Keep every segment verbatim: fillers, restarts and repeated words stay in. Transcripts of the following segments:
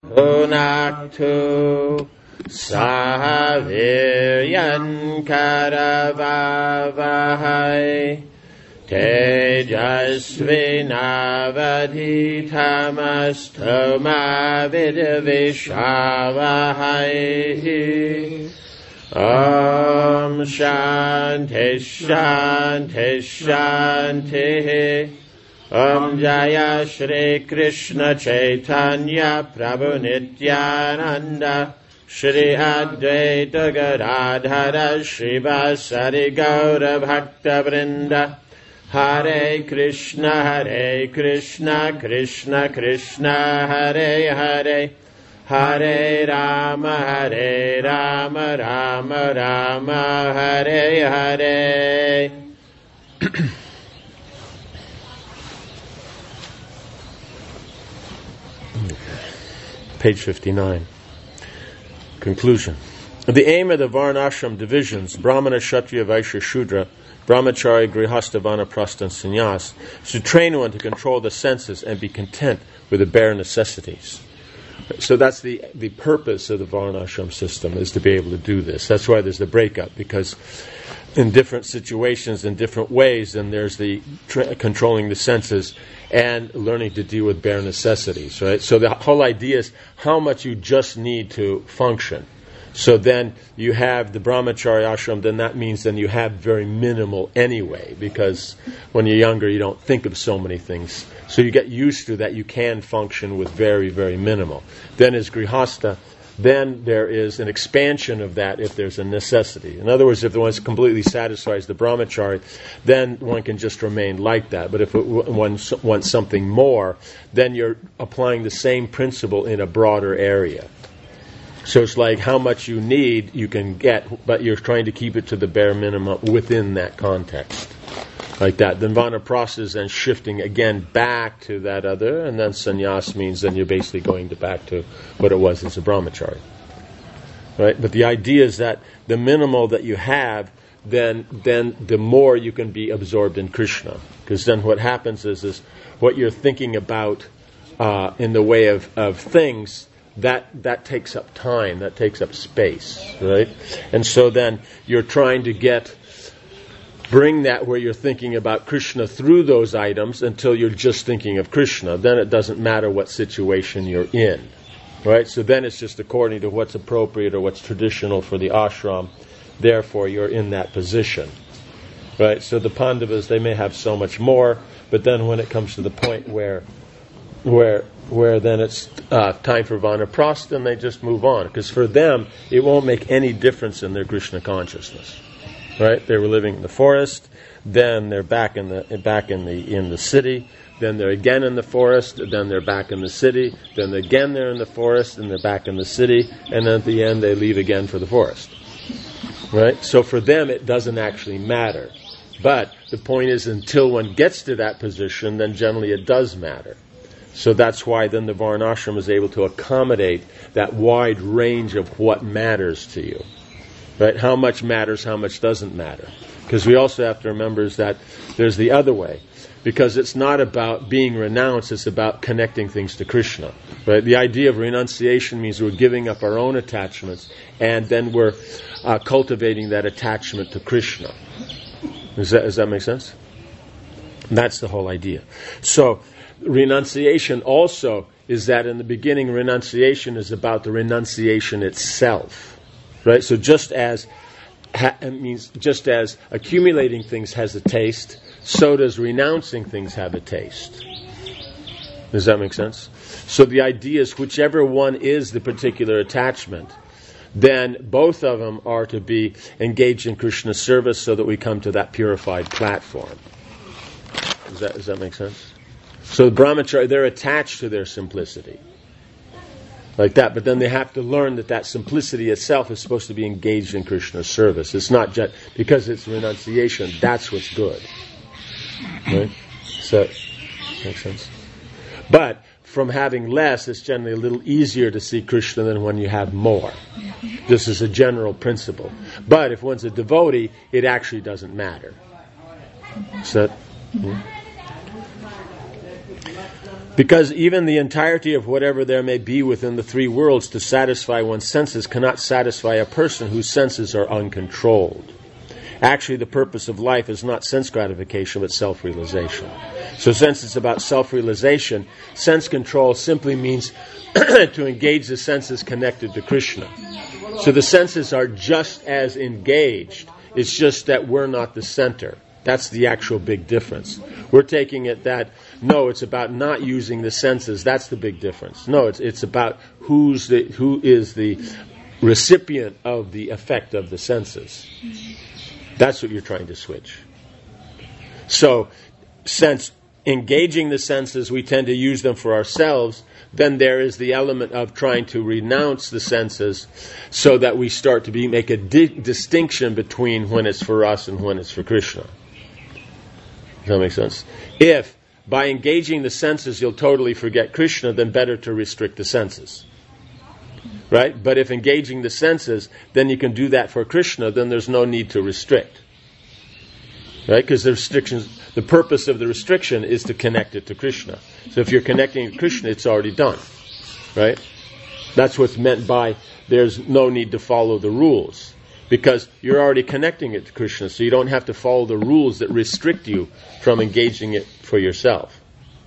Unaktu sahaviryan karavavahai tejasvinavadhitamastu ma vidvishavahai. Om Shanti Shanti Shanti. Om Jaya Shri Krishna Chaitanya Prabhu Nityananda Shri Advaita Gadadhara Shri Vasari Gaura Bhakta Vrinda. Hare Krishna Hare Krishna Krishna Krishna Hare Hare Hare Rama Hare Rama Rama Rama Hare Hare. Page fifty-nine. Conclusion. The aim of the Varnashram divisions, Brahmana, Kshatriya, Vaishya, Shudra, Brahmachari, Grihastha, Vanaprastha, and Sannyas, is to train one to control the senses and be content with the bare necessities. So that's the, the purpose of the Varnashram system, is to be able to do this. That's why there's the breakup, because in different situations, in different ways, and there's the tra- controlling the senses and learning to deal with bare necessities, right? So the whole idea is how much you just need to function. So then you have the brahmachari ashram, then that means then you have very minimal anyway, because when you're younger you don't think of so many things. So you get used to that you can function with very, very minimal. Then as grihastha, then there is an expansion of that if there's a necessity. In other words, if one completely satisfies the brahmachari, then one can just remain like that. But if it, one wants something more, then you're applying the same principle in a broader area. So it's like how much you need you can get, but you're trying to keep it to the bare minimum within that context. Like that. Then vanaprastha is then shifting again back to that other, and then sannyas means then you're basically going to back to what it was as a brahmachari. Right? But the idea is that the minimal that you have, then then the more you can be absorbed in Krishna. Because then what happens is, is what you're thinking about uh, in the way of, of things, that that takes up time, that takes up space, right? And so then you're trying to get bring that where you're thinking about Krishna through those items until you're just thinking of Krishna. Then it doesn't matter what situation you're in, right? So then it's just according to what's appropriate or what's traditional for the ashram. Therefore, you're in that position, right? So the Pandavas, they may have so much more, but then when it comes to the point where, where, where then it's uh, time for vanaprastha, then they just move on, because for them it won't make any difference in their Krishna consciousness. Right? They were living in the forest, then they're back in the back in the in the city, then they're again in the forest, then they're back in the city, then again they're in the forest, and they're back in the city, and then at the end they leave again for the forest. Right? So for them it doesn't actually matter. But the point is, until one gets to that position, then generally it does matter. So that's why then the Varnashram is able to accommodate that wide range of what matters to you. Right? How much matters, how much doesn't matter. Because we also have to remember is that there's the other way. Because it's not about being renounced, it's about connecting things to Krishna. Right? The idea of renunciation means we're giving up our own attachments, and then we're uh, cultivating that attachment to Krishna. Does that, does that make sense? That's the whole idea. So, renunciation also is that in the beginning, renunciation is about the renunciation itself. Right, so just as ha- it means just as accumulating things has a taste, so does renouncing things have a taste. Does that make sense? So the idea is, whichever one is the particular attachment, then both of them are to be engaged in Krishna's service, so that we come to that purified platform. Does that does that make sense? So the brahmachari, they're attached to their simplicity. Like that, but then they have to learn that that simplicity itself is supposed to be engaged in Krishna's service. It's not just because it's renunciation. That's what's good, right? So, makes sense. But from having less, it's generally a little easier to see Krishna than when you have more. This is a general principle. But if one's a devotee, it actually doesn't matter. So, hmm? Because even the entirety of whatever there may be within the three worlds to satisfy one's senses cannot satisfy a person whose senses are uncontrolled. Actually, the purpose of life is not sense gratification, but self-realization. So since it's about self-realization, sense control simply means to engage the senses connected to Krishna. So the senses are just as engaged. It's just that we're not the center. That's the actual big difference. We're taking it that, no, it's about not using the senses. That's the big difference. No, it's it's about who's the who is the recipient of the effect of the senses. That's what you're trying to switch. So, since engaging the senses, we tend to use them for ourselves, then there is the element of trying to renounce the senses so that we start to be, make a di- distinction between when it's for us and when it's for Krishna. Does that make sense? If by engaging the senses you'll totally forget Krishna, then better to restrict the senses. Right? But if engaging the senses, then you can do that for Krishna, then there's no need to restrict. Right? Because the restrictions, the purpose of the restriction is to connect it to Krishna. So if you're connecting to Krishna, it's already done. Right? That's what's meant by there's no need to follow the rules. Because you're already connecting it to Krishna, so you don't have to follow the rules that restrict you from engaging it for yourself.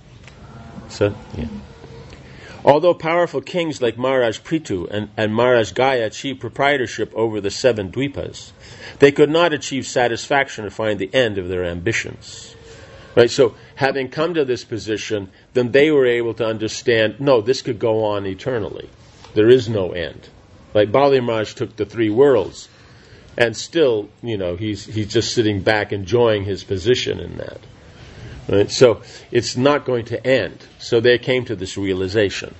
So, yeah. Although powerful kings like Maharaj Prithu and, and Maharaj Gaya achieved proprietorship over the seven dvipas, they could not achieve satisfaction or find the end of their ambitions. Right? So, having come to this position, then they were able to understand, no, this could go on eternally. There is no end. Like Bali Maharaj took the three worlds, and still, you know, he's he's just sitting back enjoying his position in that. Right? So it's not going to end. So they came to this realization.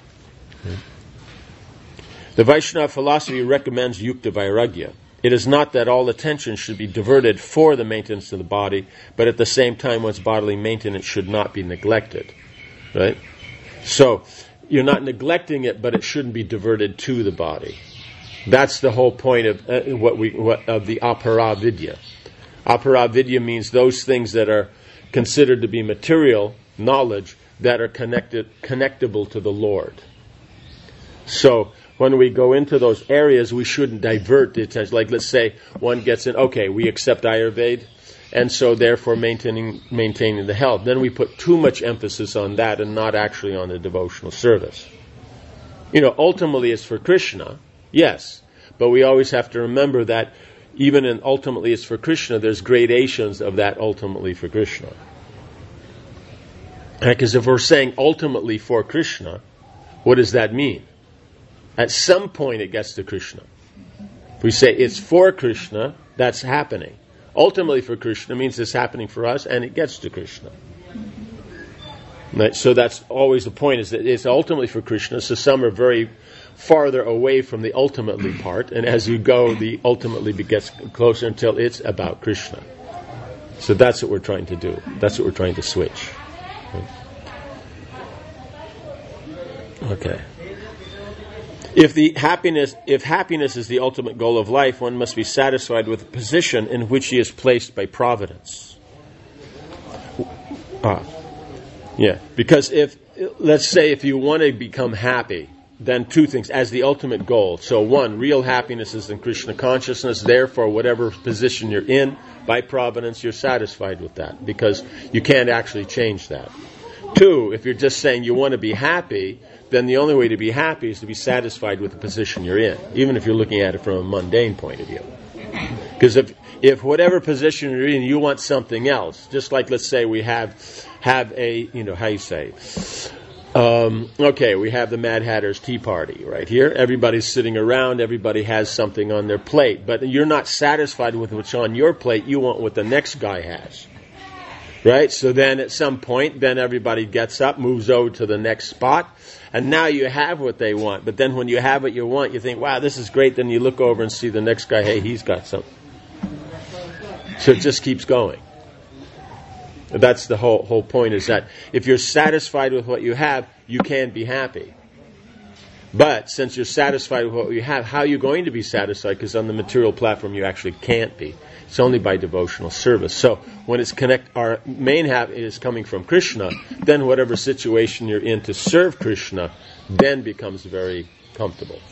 The Vaishnava philosophy recommends yukta vairagya. It is not that all attention should be diverted for the maintenance of the body, but at the same time one's bodily maintenance should not be neglected. Right? So you're not neglecting it, but it shouldn't be diverted to the body. That's the whole point of uh, what we what, of the aparavidya. Aparavidya means those things that are considered to be material knowledge that are connected connectable to the Lord. So when we go into those areas, we shouldn't divert the attention. Like let's say one gets in, okay, we accept Ayurveda, and so therefore maintaining maintaining the health. Then we put too much emphasis on that and not actually on the devotional service. You know, ultimately it's for Krishna. Yes, but we always have to remember that even in ultimately it's for Krishna, there's gradations of that ultimately for Krishna. Because if we're saying ultimately for Krishna, what does that mean? At some point it gets to Krishna. If we say it's for Krishna, that's happening. Ultimately for Krishna means it's happening for us and it gets to Krishna. Right? So that's always the point, is that it's ultimately for Krishna, so some are very farther away from the ultimately part, and as you go, the ultimately gets closer until it's about Krishna. So that's what we're trying to do. That's what we're trying to switch. Okay. If the happiness, if happiness is the ultimate goal of life, one must be satisfied with the position in which he is placed by providence. Ah, yeah. Because if, let's say, if you want to become happy, then two things, as the ultimate goal. So one, real happiness is in Krishna consciousness, therefore whatever position you're in, by providence, you're satisfied with that, because you can't actually change that. Two, if you're just saying you want to be happy, then the only way to be happy is to be satisfied with the position you're in, even if you're looking at it from a mundane point of view. Because if if whatever position you're in, you want something else, just like let's say we have have a, you know, how you say, Um, okay, we have the Mad Hatter's Tea Party right here. Everybody's sitting around. Everybody has something on their plate. But you're not satisfied with what's on your plate. You want what the next guy has. Right? So then at some point, then everybody gets up, moves over to the next spot. And now you have what they want. But then when you have what you want, you think, wow, this is great. Then you look over and see the next guy, hey, he's got something. So it just keeps going. That's the whole whole point, is that if you're satisfied with what you have, you can be happy. But since you're satisfied with what you have, how are you going to be satisfied? Because on the material platform you actually can't be. It's only by devotional service. So when it's connect, our main habit is coming from Krishna, then whatever situation you're in to serve Krishna then becomes very comfortable.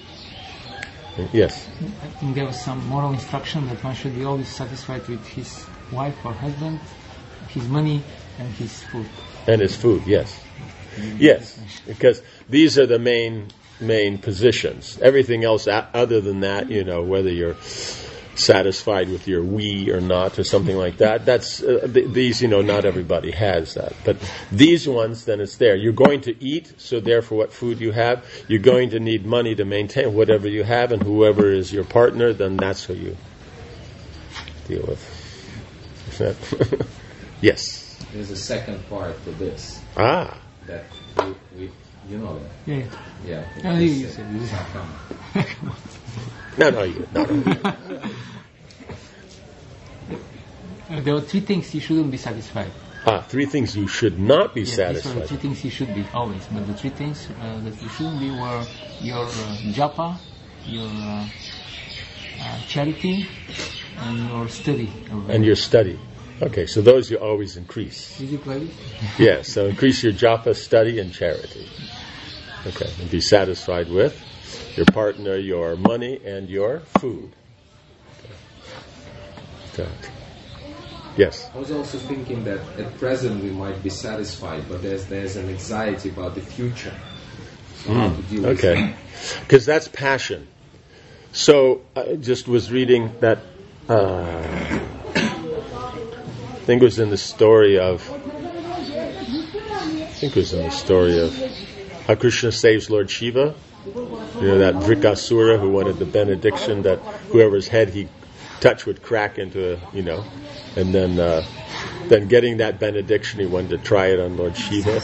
Yes? I think there was some moral instruction that one should be always satisfied with his wife or husband, his money, and his food. And his food, yes. Yes, because these are the main main positions. Everything else other than that, you know, whether you're satisfied with your we or not or something like that, that's uh, th- these, you know, not everybody has that. But these ones, then it's there. You're going to eat, so therefore what food you have. You're going to need money to maintain whatever you have, and whoever is your partner, then that's who you deal with. Yes? There's a second part to this. Ah. That we, we, you know that. Yeah. Yeah. No, you, you said it. No, no, you, no, no. Uh, there are three things you shouldn't be satisfied. Ah, three things you should not be Yeah, these satisfied. are the three things you should be always. But the three things uh, that you shouldn't be were your uh, japa, your uh, uh, charity, and your study. And your study. Okay, so those you always increase. Is it like this? Yes, so increase your japa, study, and charity. Okay, and be satisfied with your partner, your money, and your food. Okay. Okay. Yes? I was also thinking that at present we might be satisfied, but there's there's an anxiety about the future. So how to deal with Okay, because that's passion. So I just was reading that, uh, I think it was in the story of, I think it was in the story of how Krishna saves Lord Shiva. You know, that Vrikasura who wanted the benediction that whoever's head he touched would crack into a, you know, and then uh, then getting that benediction, he wanted to try it on Lord Shiva.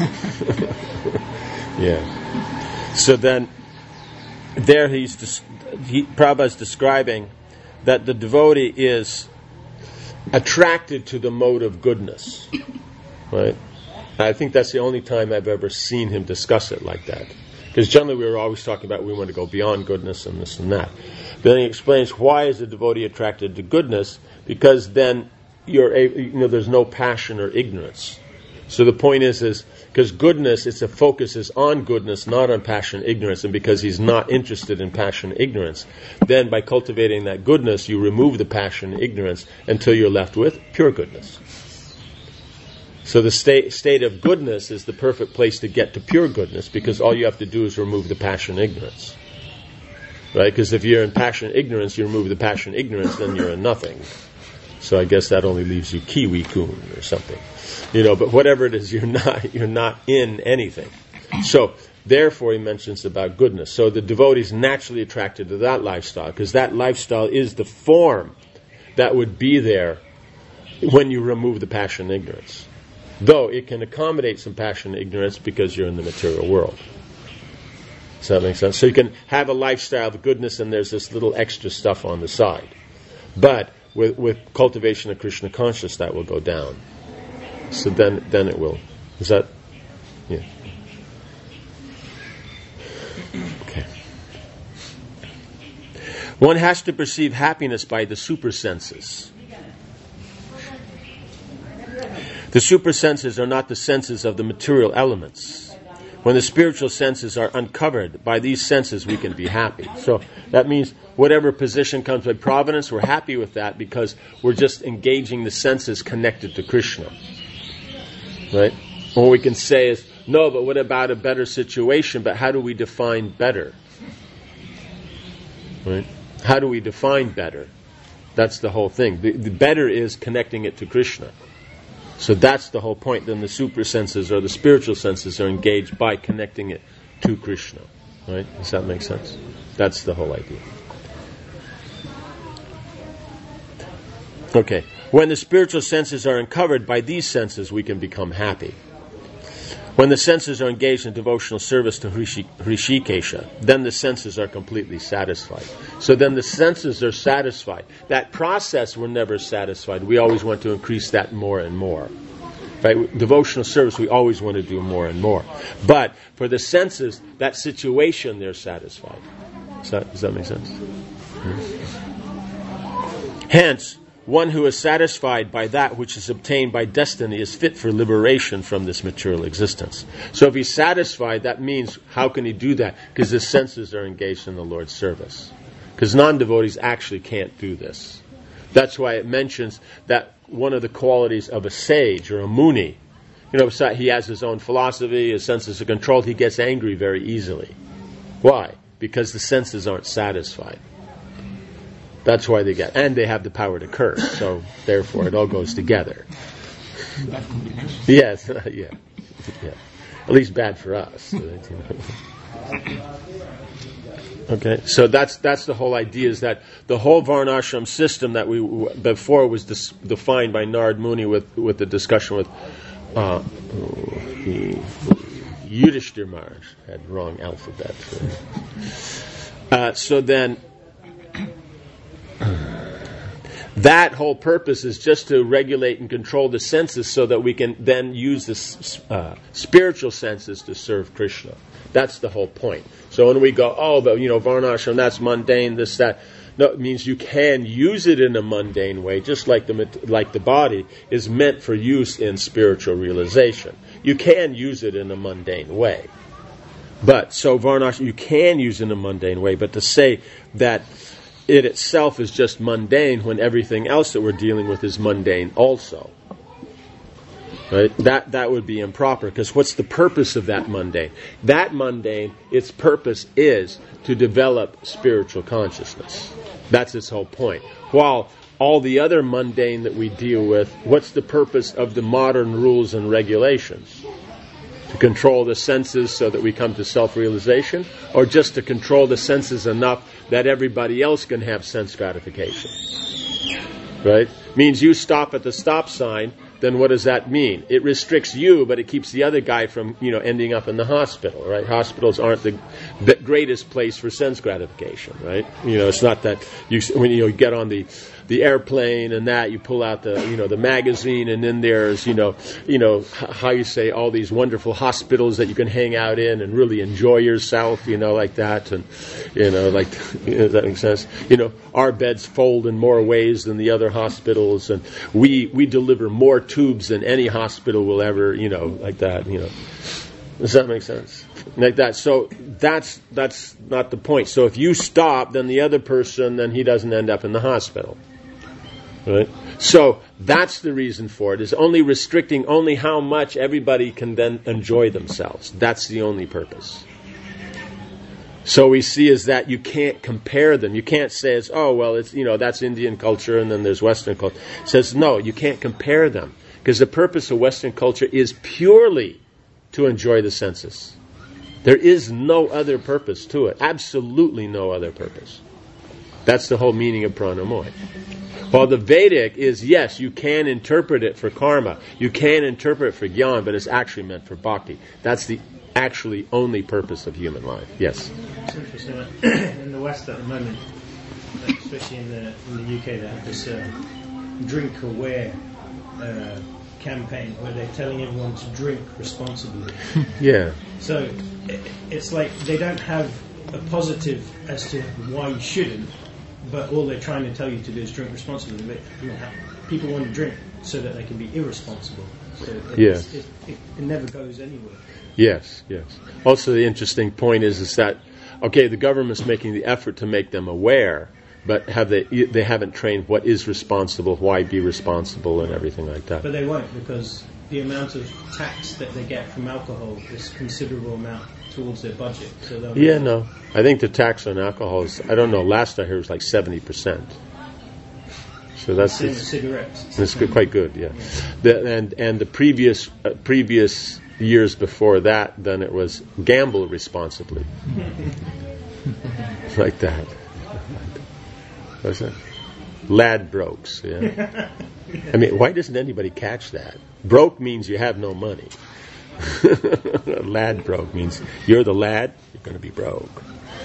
Yeah. So then, there he's des- he, Prabhupada's describing that the devotee is attracted to the mode of goodness, right? I think that's the only time I've ever seen him discuss it like that. Because generally we were always talking about we want to go beyond goodness and this and that. Then he explains why is a devotee attracted to goodness, because then you're a, you know there's no passion or ignorance. So the point is is because goodness, it's a focus is on goodness, not on passion, ignorance, and because he's not interested in passion, ignorance, then by cultivating that goodness, you remove the passion, ignorance, until you're left with pure goodness. So the state state of goodness is the perfect place to get to pure goodness, because all you have to do is remove the passion, ignorance. Right? Because if you're in passion, ignorance, you remove the passion, ignorance, then you're in nothing. So I guess that only leaves you kiwi-kun or something. You know, but whatever it is, you're not you're not in anything. So therefore he mentions about goodness. So the devotee is naturally attracted to that lifestyle, because that lifestyle is the form that would be there when you remove the passion and ignorance. Though it can accommodate some passion and ignorance because you're in the material world. Does that make sense? So you can have a lifestyle of goodness and there's this little extra stuff on the side. But with, with cultivation of Krishna consciousness, that will go down. So then then it will. Is that? Yeah. Okay. One has to perceive happiness by the super senses. The super senses are not the senses of the material elements. When the spiritual senses are uncovered, by these senses we can be happy. So that means whatever position comes by providence, we're happy with that because we're just engaging the senses connected to Krishna. Right? What we can say is, no, but what about a better situation? But how do we define better? Right? How do we define better? That's the whole thing. The, the better is connecting it to Krishna. So that's the whole point. Then the super senses or the spiritual senses are engaged by connecting it to Krishna. Right? Does that make sense? That's the whole idea. Okay. When the spiritual senses are uncovered, by these senses we can become happy. When the senses are engaged in devotional service to Hrishi, Hrishikesha, then the senses are completely satisfied. So then the senses are satisfied. That process, we're never satisfied. We always want to increase that more and more. Right? Devotional service, we always want to do more and more. But for the senses, that situation, they're satisfied. Does that, does that make sense? Mm-hmm. Hence, one who is satisfied by that which is obtained by destiny is fit for liberation from this material existence. So if he's satisfied, that means, how can he do that? Because his senses are engaged in the Lord's service. Because non-devotees actually can't do this. That's why it mentions that one of the qualities of a sage or a muni, you know, he has his own philosophy, his senses are controlled, he gets angry very easily. Why? Because the senses aren't satisfied. That's why they get, and they have the power to curse, so therefore it all goes together. Yes, yeah, yeah. At least bad for us. Okay, so that's that's the whole idea, is that the whole Varnashram system that we before was dis, defined by Narad Muni with with the discussion with uh, the Yudhishthir Maharaj had wrong alphabet. Uh, so then, that whole purpose is just to regulate and control the senses, so that we can then use the uh, spiritual senses to serve Krishna. That's the whole point. So when we go, oh, but you know, Varnashram, that's mundane, this, that. No, it means you can use it in a mundane way, just like the like the body is meant for use in spiritual realization. You can use it in a mundane way. But, so Varnashram, you can use it in a mundane way, but to say that it itself is just mundane when everything else that we're dealing with is mundane also. Right? That that would be improper, because what's the purpose of that mundane? That mundane, its purpose is to develop spiritual consciousness. That's its whole point. While all the other mundane that we deal with, what's the purpose of the modern rules and regulations? To control the senses so that we come to self-realization, or just to control the senses enough that everybody else can have sense gratification? Right? Means you stop at the stop sign, then what does that mean? It restricts you, but it keeps the other guy from, you know, ending up in the hospital, right? Hospitals aren't the, the greatest place for sense gratification, right? You know, it's not that you, when you get on the the airplane and that, you pull out the, you know, the magazine, and then there's, you know, you know, how you say, all these wonderful hospitals that you can hang out in and really enjoy yourself, you know, like that, and, you know, like, you know, does that make sense? You know, our beds fold in more ways than the other hospitals, and we, we deliver more tubes than any hospital will ever, you know, like that, you know. Does that make sense? Like that. So that's that's not the point. So if you stop, then the other person, then he doesn't end up in the hospital. Right? So that's the reason for it, is only restricting only how much everybody can then enjoy themselves. That's the only purpose. So we see is that you can't compare them. You can't say, it's, oh, well, it's, you know, that's Indian culture and then there's Western culture. It says, no, you can't compare them. Because the purpose of Western culture is purely to enjoy the senses. There is no other purpose to it. Absolutely no other purpose. That's the whole meaning of pranamoy. While the Vedic is, yes, you can interpret it for karma. You can interpret it for jnana, but it's actually meant for bhakti. That's the actually only purpose of human life. Yes? It's interesting. In the West at the moment, especially in the, in the U K, they have this uh, drink aware uh, campaign where they're telling everyone to drink responsibly. Yeah. So it, it's like they don't have a positive as to why you shouldn't, but all they're trying to tell you to do is drink responsibly. But, you know, people want to drink so that they can be irresponsible. So it, yeah. it, it, it never goes anywhere. Yes, yes. Also, the interesting point is, is that, okay, the government's making the effort to make them aware, but have they they haven't trained what is responsible, why be responsible, and everything like that. But they won't, because the amount of tax that they get from alcohol is a considerable amount towards their budget. So yeah, no. I think the tax on alcohol is, I don't know, last I heard it was like seventy percent. So that's same as cigarettes. It's good, quite good, yeah. yeah. The, and and the previous uh, previous years before that, then it was gamble responsibly, like that. What's that? Ladbrokes, yeah. I mean, why doesn't anybody catch that? Broke means you have no money. Ladbroke means you're the lad, you're going to be broke.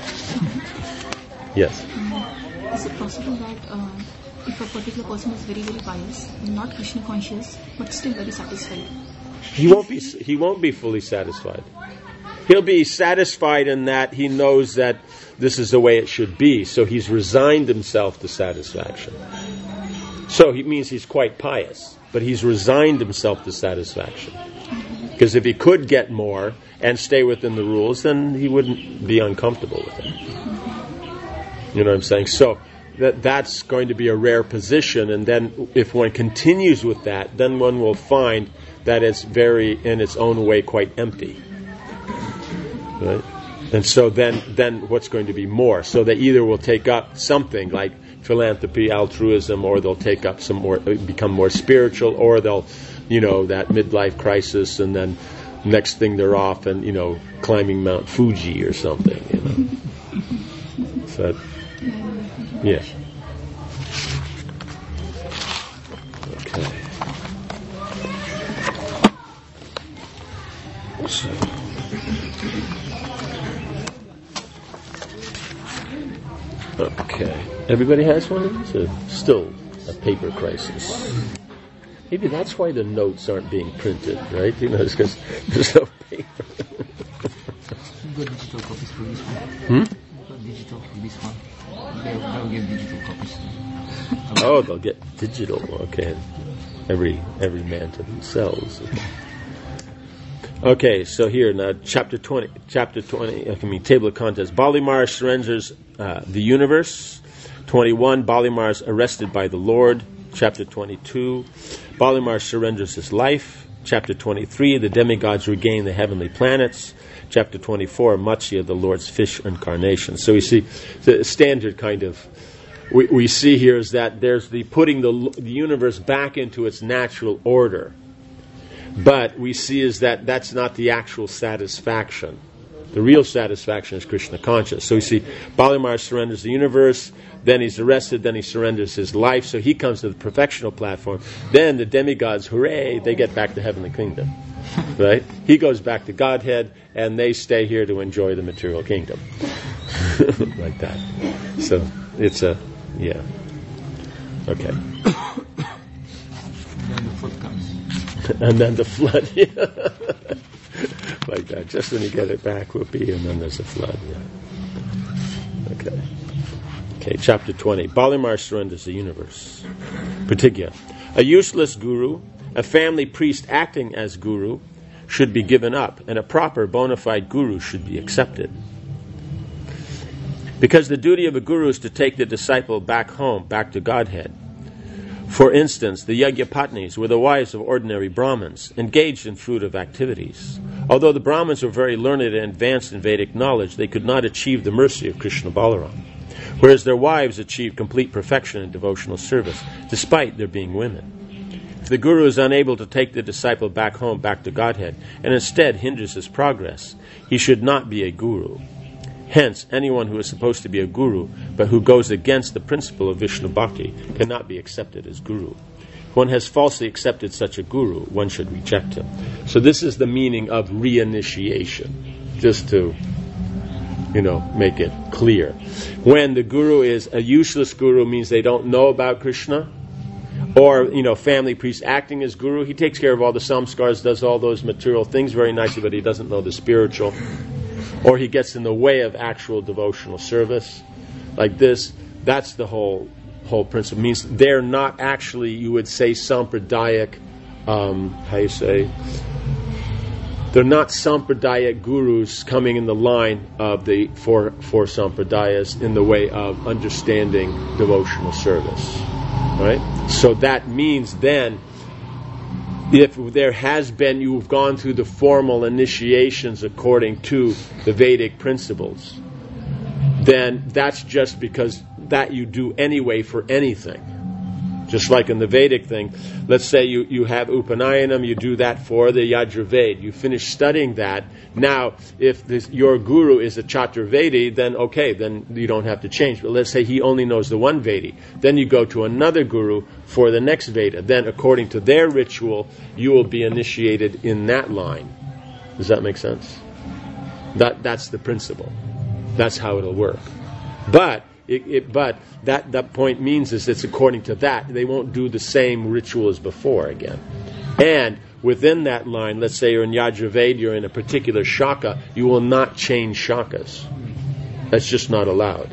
Yes. Is it possible that uh, if a particular person is very, very pious, not Krishna conscious, but still very satisfied, He won't be. He won't be fully satisfied. He'll be satisfied in that he knows that this is the way it should be. So he's resigned himself to satisfaction. So he means he's quite pious, but he's resigned himself to satisfaction. Because if he could get more and stay within the rules, then he wouldn't be uncomfortable with it. You know what I'm saying? So that that's going to be a rare position, and then if one continues with that, then one will find that it's very, in its own way, quite empty. Right? And so then, then what's going to be more? So they either will take up something like philanthropy, altruism, or they'll take up some more, become more spiritual, or they'll, you know, that midlife crisis, and then next thing they're off and, you know, climbing Mount Fuji or something, you know. So, yeah. Okay. So. Okay. Everybody has one of these? Or still a paper crisis? Maybe that's why the notes aren't being printed, right? You know, it's because there's no paper. You've got digital copies for this one. Hmm? You've got digital for this one. They'll, they'll get digital copies. Oh, they'll get digital. Okay. Every every man to themselves. Okay, so here now, chapter twenty. Chapter twenty. I mean, table of contents. Balimar surrenders uh, the universe. Twenty-one. Balimar is arrested by the Lord. Chapter twenty-two. Balimar surrenders his life. Chapter twenty-three. The demigods regain the heavenly planets. Chapter twenty-four. Matsya, the Lord's fish incarnation. So we see the standard kind of. We, we see here is that there's the putting the, the universe back into its natural order. But we see is that that's not the actual satisfaction. The real satisfaction is Krishna conscious. So we see Balimar surrenders the universe, then he's arrested, then he surrenders his life, so he comes to the perfectional platform. Then the demigods, hooray, they get back to heavenly kingdom. Right? He goes back to Godhead, and they stay here to enjoy the material kingdom. Like that. So it's a, yeah. Okay. Then the flood comes. And then the flood, yeah. Like that. Just when you get it back, whoopee, and then there's a flood, yeah. Okay. Okay, chapter twenty. Balimar surrenders the universe. Pratigya. A useless guru, a family priest acting as guru, should be given up, and a proper bona fide guru should be accepted. Because the duty of a guru is to take the disciple back home, back to Godhead. For instance, the Yagyapatnis were the wives of ordinary Brahmins, engaged in fruitive activities. Although the Brahmins were very learned and advanced in Vedic knowledge, they could not achieve the mercy of Krishna Balaram, whereas their wives achieved complete perfection in devotional service, despite their being women. If the guru is unable to take the disciple back home, back to Godhead, and instead hinders his progress, he should not be a guru. Hence, anyone who is supposed to be a guru, but who goes against the principle of Vishnu Bhakti, cannot be accepted as guru. If one has falsely accepted such a guru, one should reject him. So this is the meaning of reinitiation, just to, you know, make it clear. When the guru is a useless guru, means they don't know about Krishna, or, you know, family priest acting as guru, he takes care of all the samskars, does all those material things very nicely, but he doesn't know the spiritual. Or he gets in the way of actual devotional service, like this. That's the whole whole principle. It means they're not actually, you would say, sampradayic. Um, how you say? They're not sampradayic gurus coming in the line of the four four sampradayas in the way of understanding devotional service, right? So that means then, if there has been, you've gone through the formal initiations according to the Vedic principles, then that's just because that you do anyway for anything. Just like in the Vedic thing, let's say you, you have Upanayanam, you do that for the Yajurveda. You finish studying that. Now, if this, your guru is a Chaturvedi, then okay, then you don't have to change. But let's say he only knows the one Vedi. Then you go to another guru for the next Veda. Then according to their ritual, you will be initiated in that line. Does that make sense? That That's the principle. That's how it'll work. But It, it, but that, that point means is it's according to that. They won't do the same ritual as before again. And within that line, let's say you're in Yajurveda, you're in a particular shaka, you will not change shakas. That's just not allowed.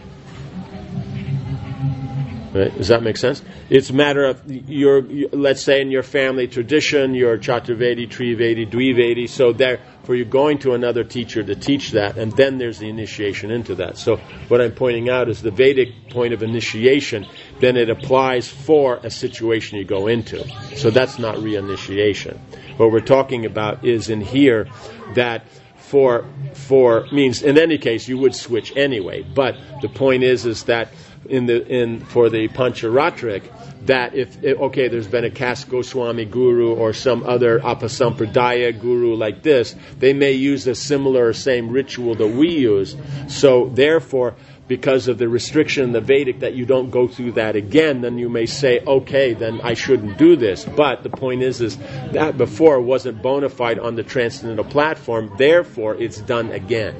Right? Does that make sense? It's a matter of, your, let's say in your family tradition, you're Chaturvedi, Trivedi, Dvivedi, so therefore you're going to another teacher to teach that, and then there's the initiation into that. So what I'm pointing out is the Vedic point of initiation, then it applies for a situation you go into. So that's not reinitiation. What we're talking about is in here that for, for means, in any case, you would switch anyway, but the point is, is that in the in for the Pancharatric, that if, okay, there's been a caste Goswami guru or some other Apasampradaya guru like this, they may use a similar same ritual that we use. So therefore, because of the restriction in the Vedic that you don't go through that again, then you may say, okay, then I shouldn't do this. But the point is, is that before wasn't bona fide on the transcendental platform, therefore it's done again.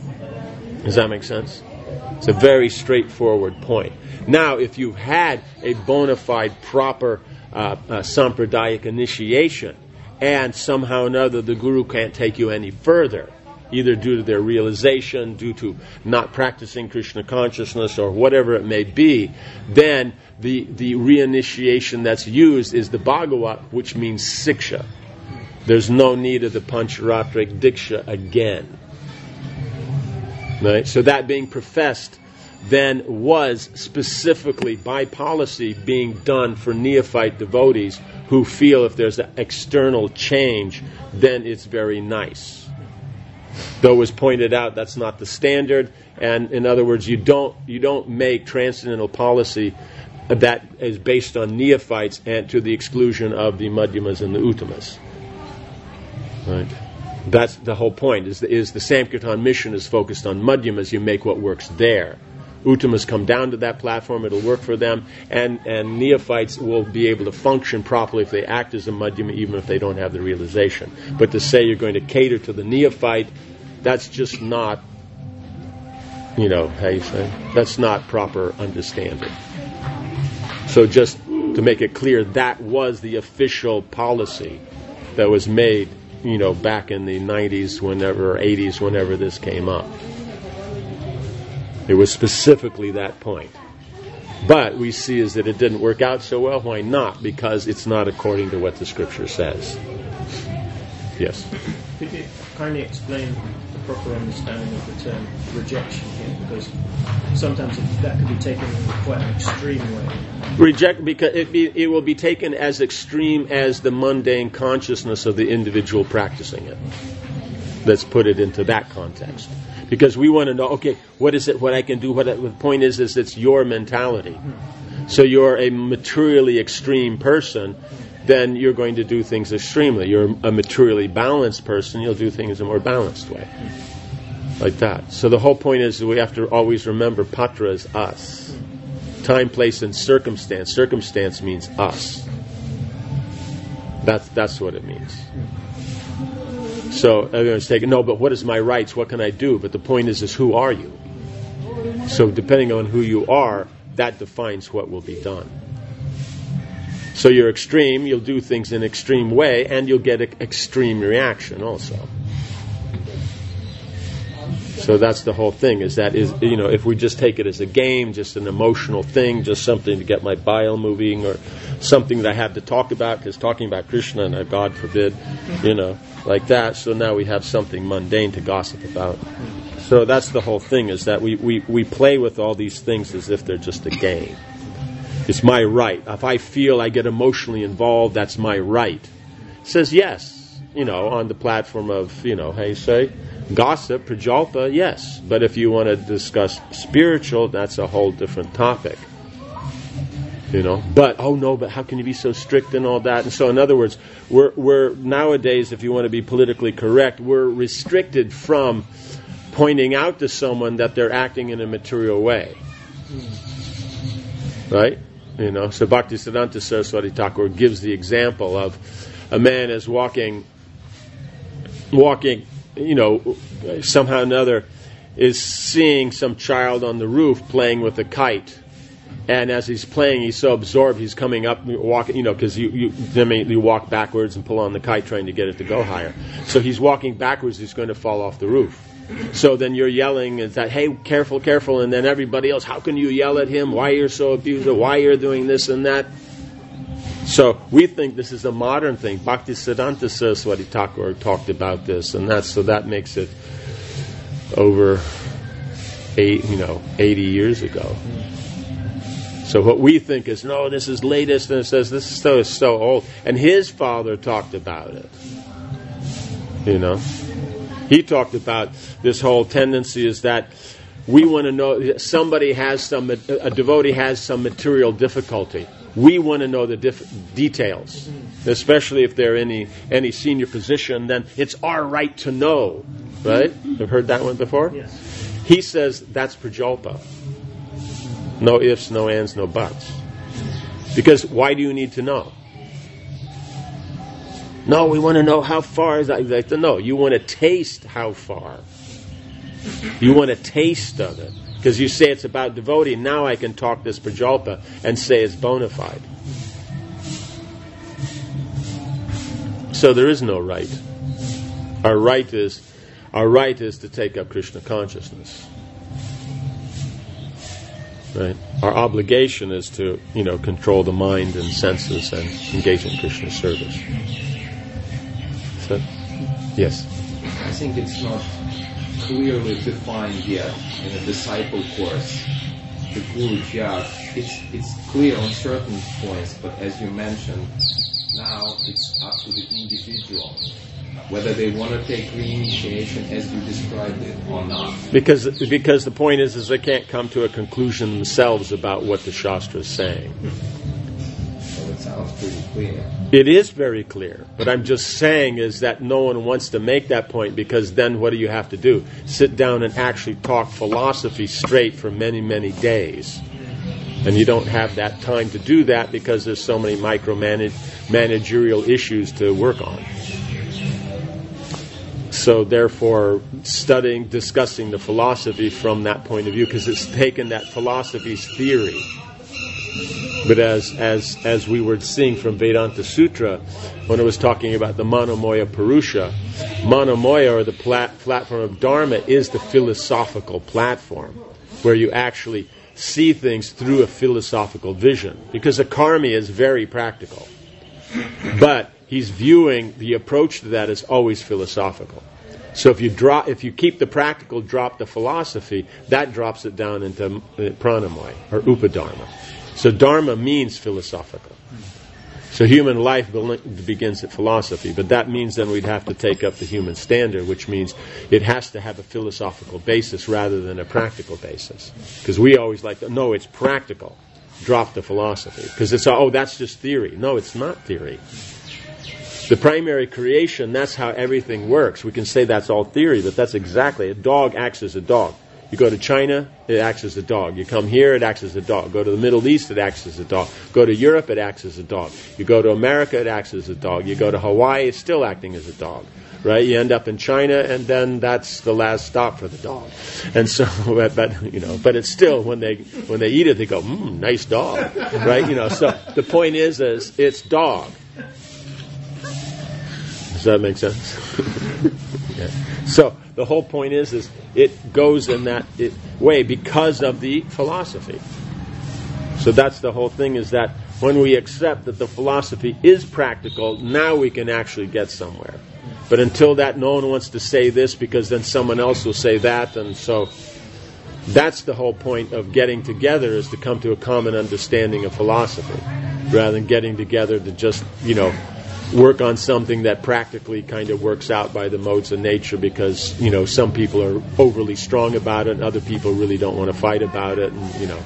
Does that make sense? It's a very straightforward point. Now, if you've had a bona fide, proper uh, uh, Sampradaic initiation, and somehow or another the Guru can't take you any further, either due to their realization, due to not practicing Krishna consciousness, or whatever it may be, then the, the reinitiation that's used is the Bhagavat, which means Siksha. There's no need of the Pancharatric Diksha again. Right? So that being professed then was specifically by policy being done for neophyte devotees who feel if there's an external change, then it's very nice. Though it was pointed out that's not the standard, and in other words, you don't you don't make transcendental policy that is based on neophytes and to the exclusion of the Madhyamas and the Uttamas. Right? That's the whole point, is the, is the Sankirtan mission is focused on Madhyamas, you make what works there. Uttamas come down to that platform, it'll work for them, and, and neophytes will be able to function properly if they act as a Madhyama, even if they don't have the realization. But to say you're going to cater to the neophyte, that's just not, you know, how you say, that's not proper understanding. So just to make it clear, that was the official policy that was made, you know, back in the nineties, whenever, or eighties, whenever this came up. It was specifically that point. But we see is that it didn't work out so well. Why not? Because it's not according to what the scripture says. Yes? Could you kindly explain the proper understanding of the term rejection here? Because sometimes it, that could be taken in quite an extreme way. Reject, because it, be, it will be taken as extreme as the mundane consciousness of the individual practicing it. Let's put it into that context. Because we want to know, okay, what is it, what I can do, what I, the point is, is it's your mentality. So you're a materially extreme person, then you're going to do things extremely. You're a materially balanced person, you'll do things in a more balanced way. Like that. So the whole point is that we have to always remember Patra is us. Time, place, and circumstance. Circumstance means us. That's, that's what it means. So everyone's taking, no, but what is my rights? What can I do? But the point is, is who are you? So depending on who you are, that defines what will be done. So you're extreme, you'll do things in an extreme way, and you'll get an extreme reaction also. So that's the whole thing, is that, is you know, if we just take it as a game, just an emotional thing, just something to get my bile moving, or something that I have to talk about, because talking about Krishna, and uh, God forbid, you know, like that, so now we have something mundane to gossip about. So that's the whole thing, is that we, we, we play with all these things as if they're just a game. It's my right. If I feel I get emotionally involved, that's my right. It says yes, you know, on the platform of, you know, how you say, gossip, prajalpa, yes. But if you want to discuss spiritual, that's a whole different topic. You know, but oh no, but how can you be so strict and all that? And so, in other words, we're we're nowadays, if you want to be politically correct, we're restricted from pointing out to someone that they're acting in a material way, right? You know, so Bhaktisiddhanta Saraswati Thakur gives the example of a man is walking, walking, you know, somehow or another is seeing some child on the roof playing with a kite. And as he's playing, he's so absorbed, he's coming up, walking, you know, because you, you, I mean, you walk backwards and pull on the kite trying to get it to go higher. So he's walking backwards, he's going to fall off the roof. So then you're yelling and that, hey, careful, careful, and then everybody else, how can you yell at him? Why you're so abusive? Why you're doing this and that? So we think this is a modern thing. Bhaktisiddhanta Saraswati Thakur talked about this, and that's so that makes it over eight, you know, eighty years ago. So what we think is, no, this is latest, and it says this is so, so old. And his father talked about it. You know? He talked about this whole tendency is that we want to know, somebody has some, a devotee has some material difficulty. We want to know the dif- details. Especially if they're in any, any senior position, then it's our right to know. Right? You've heard that one before? Yes. He says that's prajalpa. No ifs, no ands, no buts. Because why do you need to know? No, we want to know how far is that. Like, no, you want to taste how far. You want a taste of it. Because you say it's about devotee, now I can talk this prajalpa and say it's bona fide. So there is no right. Our right is, our right is to take up Krishna consciousness. Right? Our obligation is to, you know, control the mind and senses and engage in Krishna service. So, yes? I think it's not clearly defined yet in a disciple course. The Guru Jat, it's, it's clear on certain points, but as you mentioned, now it's up to the individual, whether they want to take reinitiation as you described it or not. Because because the point is, is they can't come to a conclusion themselves about what the Shastra is saying. So it sounds pretty clear. It is very clear. What I'm just saying is that no one wants to make that point, because then what do you have to do? Sit down and actually talk philosophy straight for many, many days. And you don't have that time to do that because there's so many micromanagerial issues to work on. So therefore, studying, discussing the philosophy from that point of view, because it's taken that philosophy's theory. But as as as we were seeing from Vedanta Sutra, when it was talking about the Manomoya Purusha, Manomoya, or the plat- platform of Dharma, is the philosophical platform, where you actually see things through a philosophical vision. Because a karmi is very practical. But he's viewing the approach to that as always philosophical. So if you drop, if you keep the practical, drop the philosophy, that drops it down into pranamoy or upadharma. So dharma means philosophical. So human life begins at philosophy, but that means then we'd have to take up the human standard, which means it has to have a philosophical basis rather than a practical basis. Because we always like to, no, it's practical. Drop the philosophy. Because it's, oh, that's just theory. No, it's not theory. The primary creation, that's how everything works. We can say that's all theory, but that's exactly, a dog acts as a dog. You go to China, it acts as a dog. You come here, it acts as a dog. Go to the Middle East, it acts as a dog. Go to Europe, it acts as a dog. You go to America, it acts as a dog. You go to Hawaii, it's still acting as a dog. Right? You end up in China, and then that's the last stop for the dog. And so, but, but you know, but it's still, when they when they eat it, they go, mmm, nice dog. Right? You know, so the point is, is it's dog. Does that make sense? Yeah. So the whole point is, is it goes in that it, way because of the philosophy. So that's the whole thing, is that when we accept that the philosophy is practical, now we can actually get somewhere. But until that, no one wants to say this, because then someone else will say that, and so that's the whole point of getting together, is to come to a common understanding of philosophy, rather than getting together to just, you know, work on something that practically kind of works out by the modes of nature, because, you know, some people are overly strong about it and other people really don't want to fight about it, and, you know.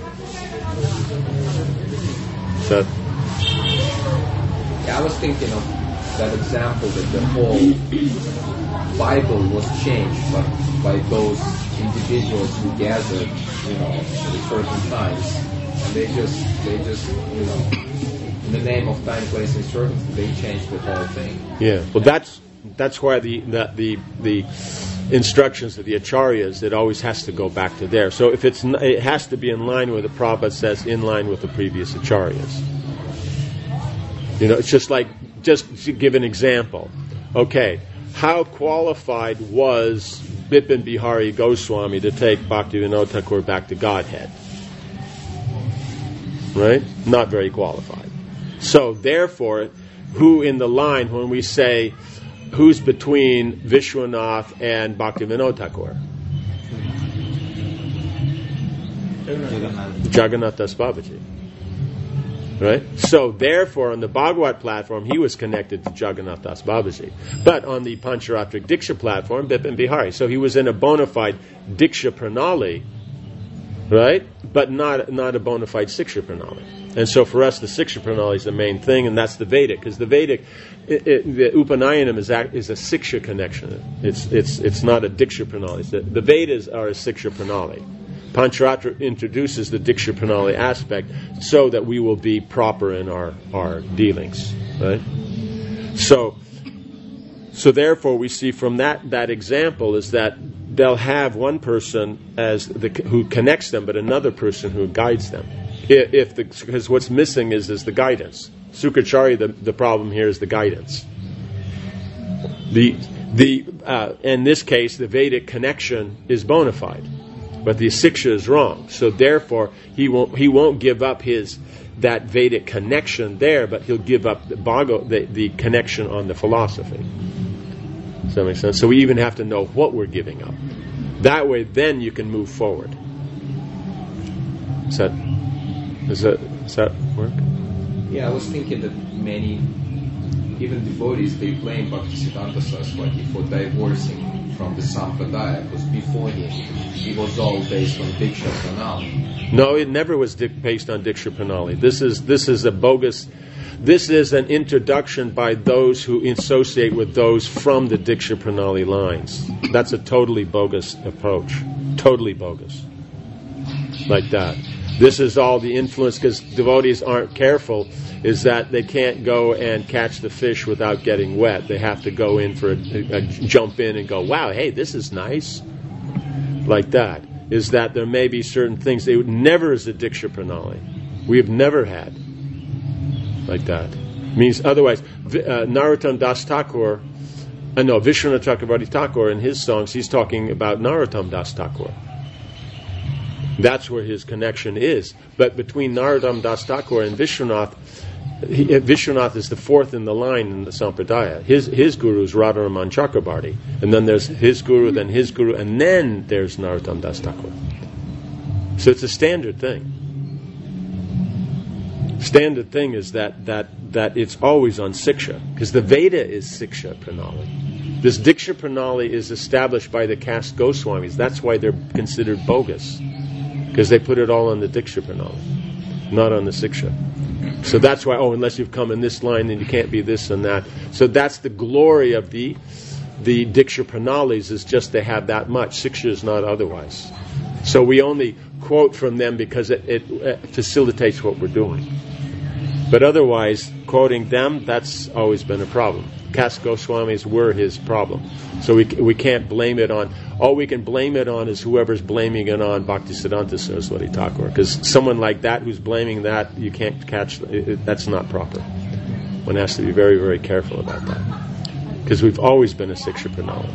So, yeah, I was thinking of that example that the whole Bible was changed, but by those individuals who gathered, you know, at certain times, and they just, they just, you know, in the name of time, place, and circumstance, they changed the whole thing. Yeah, well, that's that's why the the the, the instructions of the acharyas, it always has to go back to there. So if it's it has to be in line with the Prabhupada says, in line with the previous acharyas. You know, it's just like, just to give an example. Okay, how qualified was Bipin Bihari Goswami to take Bhaktivinoda Thakur back to Godhead? Right? Not very qualified. So therefore, who in the line, when we say who's between Vishwanath and Bhaktivinoda Thakur? Jagannath Das Babaji. Right? So therefore, on the Bhagavad platform, he was connected to Jagannath Das Babaji. But on the Pancharatrik Diksha platform, Bipin Bihari. So he was in a bona fide Diksha Pranali, right? But not not a bona fide Siksha Pranali. And so for us, the Siksha Pranali is the main thing, and that's the Vedic, because the Vedic, it, it, the Upanayanam is, act, is a Siksha connection. It's it's it's not a Diksha Pranali. The, the Vedas are a Siksha Pranali. Pancharatra introduces the Diksha Pranali aspect so that we will be proper in our, our dealings, right? So, so therefore, we see from that that example is that they'll have one person as the who connects them, but another person who guides them. If, if the because what's missing is is the guidance. Sukracharya, the the problem here is the guidance. The the uh, in this case, the Vedic connection is bona fide. But the Siksha is wrong, so therefore he won't he won't give up his that Vedic connection there, but he'll give up the Bhagavad, the, the connection on the philosophy. Does that make sense? So we even have to know what we're giving up. That way, then you can move forward. Is that is that does that work? Yeah, I was thinking that many, even devotees, they blame Bhaktisiddhanta Saraswati for divorcing from the Sampradaya, because before him, it was all based on Diksha Pranali. No, it never was di- based on Diksha Pranali. This is this is a bogus. This is an introduction by those who associate with those from the Diksha Pranali lines. That's a totally bogus approach. Totally bogus. Like that. This is all the influence, because devotees aren't careful, is that they can't go and catch the fish without getting wet. They have to go in for a, a, a jump in and go, wow, hey, this is nice. Like that. Is that there may be certain things, they would never is a Diksha Pranali. We have never had. Like that. Means otherwise, uh, Narottam Das Thakur, uh, no, Vishwanath Chakravarti Thakur in his songs, he's talking about Narottam Das Thakur. That's where his connection is. But between Narottam Das Thakur and Vishwanath, he, Vishwanath is the fourth in the line in the Sampradaya. His his guru is Radharaman Chakrabarti. And then there's his guru, then his guru, and then there's Narottam Das Thakur. So it's a standard thing. Standard thing is that that, that it's always on Siksha. Because the Veda is Siksha Pranali. This Diksha Pranali is established by the caste Goswamis. That's why they're considered bogus. Because they put it all on the Diksha Pranali, not on the Siksha. So that's why, oh, unless you've come in this line, then you can't be this and that. So that's the glory of the the Diksha Pranalis, is just they have that much. Siksha is not otherwise. So we only quote from them because it, it, it facilitates what we're doing. But otherwise, quoting them, that's always been a problem. Caste Goswamis were his problem. So we we can't blame it on, all we can blame it on is whoever's blaming it on Bhaktisiddhanta Saraswati Thakur. Because someone like that who's blaming that, you can't catch, it, it, that's not proper. One has to be very, very careful about that. Because we've always been a Siksha Pranali.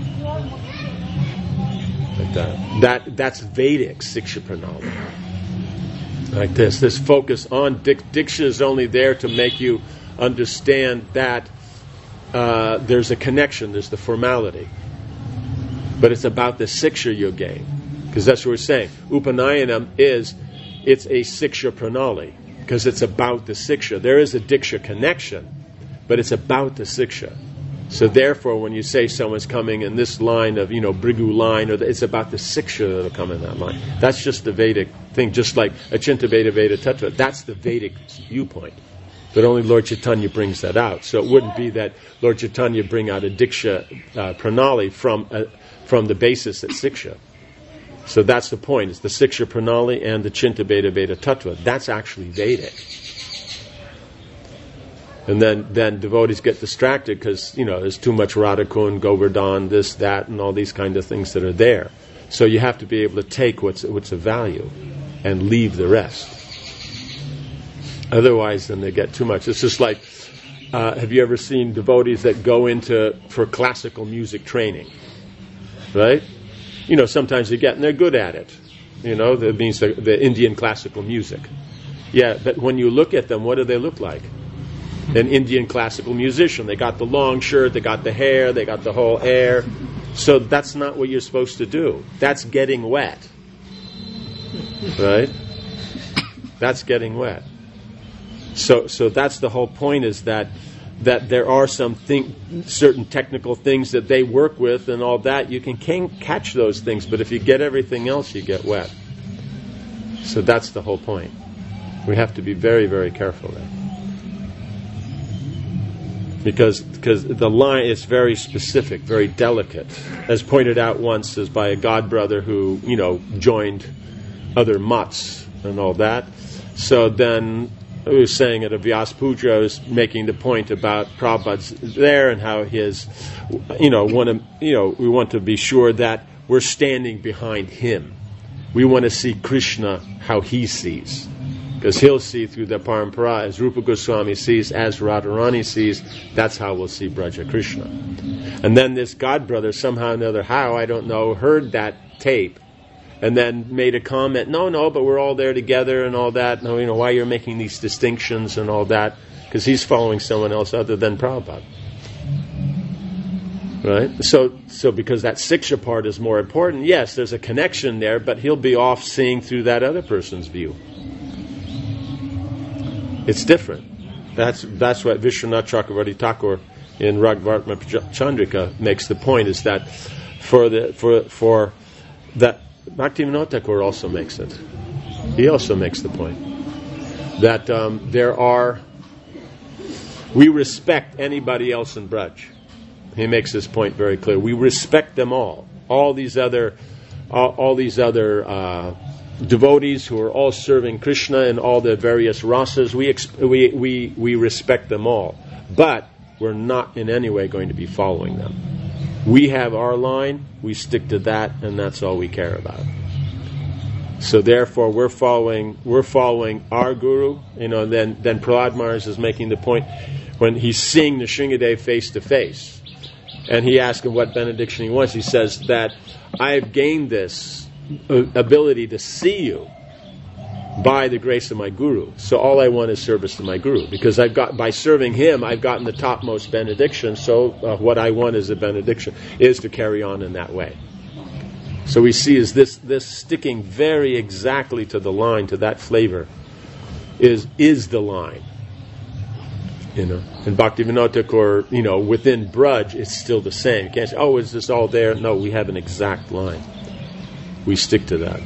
Like that. that. That's Vedic Siksha Pranali. Like this. This focus on dik- Diksha is only there to make you understand that uh, there's a connection, there's the formality. But it's about the Siksha you gain. Because that's what we're saying. Upanayanam is, it's a Siksha Pranali. Because it's about the Siksha. There is a Diksha connection, but it's about the Siksha. So therefore, when you say someone's coming in this line of, you know, Brigu line, or the, it's about the Siksha that'll come in that line. That's just the Vedic thing, just like Achinta Veda Veda Tattva. That's the Vedic viewpoint. But only Lord Chaitanya brings that out. So it wouldn't be that Lord Chaitanya bring out a Diksha uh, Pranali from uh, from the basis that's Siksha. So that's the point. It's the Siksha Pranali and the Chinta Veda Veda Tattva. That's actually Vedic. And then, then devotees get distracted because, you know, there's too much Radhakund, Govardhan, this, that, and all these kind of things that are there. So you have to be able to take what's what's of value and leave the rest. Otherwise, then they get too much. It's just like, uh, have you ever seen devotees that go into, for classical music training? Right? You know, sometimes they get, and they're good at it. You know, that means the, the Indian classical music. Yeah, but when you look at them, what do they look like? An Indian classical musician. They got the long shirt, they got the hair, they got the whole air. So that's not what you're supposed to do. That's getting wet. Right? That's getting wet. So so that's the whole point, is that that there are some thing, certain technical things that they work with and all that. You can, can catch those things, but if you get everything else, you get wet. So that's the whole point. We have to be very, very careful there. Because because the line is very specific, very delicate. As pointed out once, as by a god brother who, you know, joined other mutts and all that. So then I was saying at a Vyas Puja, I was making the point about Prabhupada's there and how his, you know, want to, you know, we want to be sure that we're standing behind him. We want to see Krishna how he sees. Because he'll see through the parampara, as Rupa Goswami sees, as Radharani sees, that's how we'll see Braja Krishna. And then this god brother, somehow or another, how, I don't know, heard that tape, and then made a comment, no, no, but we're all there together and all that, no, you know, why you're making these distinctions and all that, because he's following someone else other than Prabhupada. Right? So, so because that Siksha part is more important, yes, there's a connection there, but he'll be off seeing through that other person's view. It's different. That's that's what Vishwanath Chakravarti Thakur in Ragvartma Chandrika makes the point, is that for the for for that Bhaktivinoda Thakur also makes it. He also makes the point that um, there are, we respect anybody else in Braj. He makes this point very clear. We respect them all. All these other, all, all these other. Uh, devotees who are all serving Krishna in all the various rasas, we, exp- we we we respect them all, but we're not in any way going to be following them. We have our line, we stick to that, and that's all we care about. So therefore, we're following we're following our guru. You know, and then then Prahlad Maharaj is making the point when he's seeing Nrsingadev face to face, and he asks him what benediction he wants. He says that I've gained this ability to see you by the grace of my guru. So all I want is service to my guru, because I've got, by serving him, I've gotten the topmost benediction. So uh, what I want as a benediction is to carry on in that way. So we see is this this sticking very exactly to the line, to that flavor, is is the line. You know, and Bhaktivinoda Thakur, you know, within Braj, it's still the same. You can't say, oh, is this all there? No, we have an exact line. We stick to that.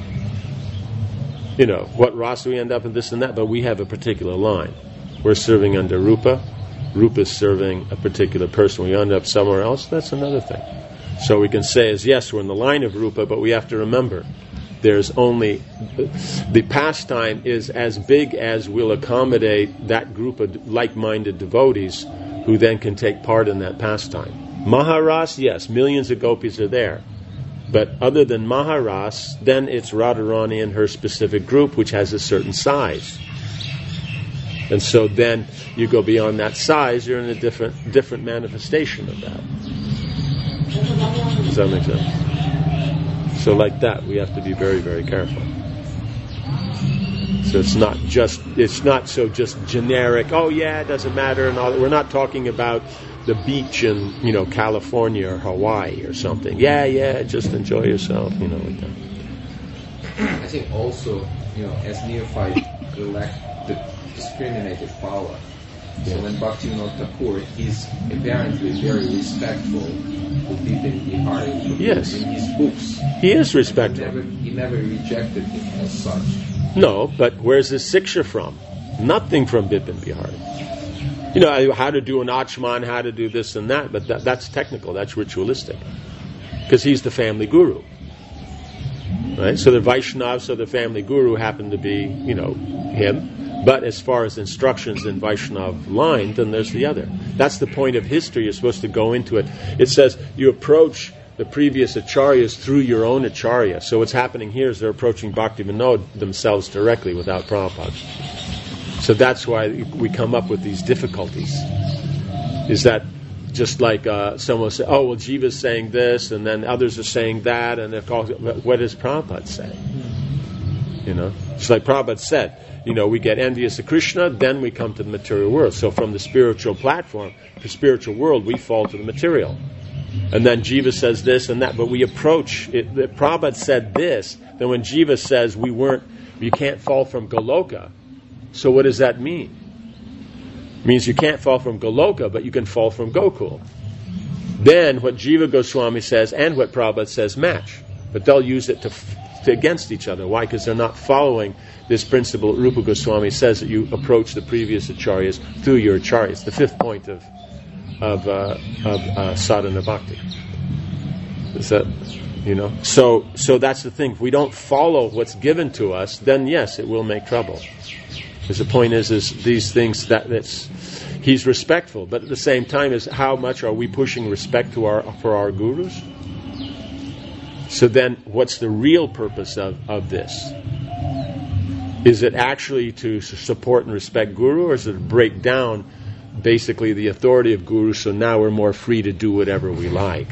You know, what rasa we end up in, this and that, but we have a particular line. We're serving under Rupa. Rupa's serving a particular person. We end up somewhere else, that's another thing. So we can say, as yes, we're in the line of Rupa, but we have to remember, there's only, the pastime is as big as will accommodate that group of like-minded devotees who then can take part in that pastime. Maharas, yes, millions of gopis are there. But other than Maharas, then it's Radharani and her specific group, which has a certain size. And so then you go beyond that size, you're in a different different manifestation of that. Does that make sense? So like that, we have to be very, very careful. So it's not just, it's not so just generic, oh yeah, it doesn't matter, and all. We're not talking about the beach in, you know, California or Hawaii or something. Yeah, yeah, just enjoy yourself, you know, like that. I think also, you know, as neophyte, we lack the discriminative power. So Yeah. when Bhaktivinoda Thakur is apparently very respectful to Bipin Bihari Yes. in his books. He is He respectful. never, he never rejected him as such. No, but where's his siksha from? Nothing from Bipin Bihari. You know, how to do an achman, how to do this and that, but that, that's technical, that's ritualistic. Because he's the family guru. Right? So the Vaishnavas of the family guru happen to be, you know, him. But as far as instructions in Vaishnav line, then there's the other. That's the point of history. You're supposed to go into it. It says you approach the previous acharyas through your own acharya. So what's happening here is they're approaching Bhaktivinoda themselves directly without Prabhupada. So that's why we come up with these difficulties. Is that just like uh, someone will say, oh, well, Jiva's saying this, and then others are saying that, and they're called, what does Prabhupada say? You know, just like Prabhupada said, you know, we get envious of Krishna, then we come to the material world. So from the spiritual platform, the spiritual world, we fall to the material. And then Jiva says this and that, but we approach it. The Prabhupada said this. Then when Jiva says we weren't, you can't fall from Goloka. So what does that mean? It means you can't fall from Goloka, but you can fall from Gokul. Then what Jiva Goswami says and what Prabhupada says match, but they'll use it to, to against each other. Why? Because they're not following this principle. Rupa Goswami says that you approach the previous acharyas through your acharyas. The fifth point of of uh, of uh, sadhana bhakti. Is that, you know? So so that's the thing. If we don't follow what's given to us, then yes, it will make trouble. Because the point is, is these things that that's he's respectful, but at the same time, is how much are we pushing respect to our for our gurus? So then, what's the real purpose of, of this? Is it actually to support and respect Guru, or is it to break down basically the authority of Guru, so now we're more free to do whatever we like?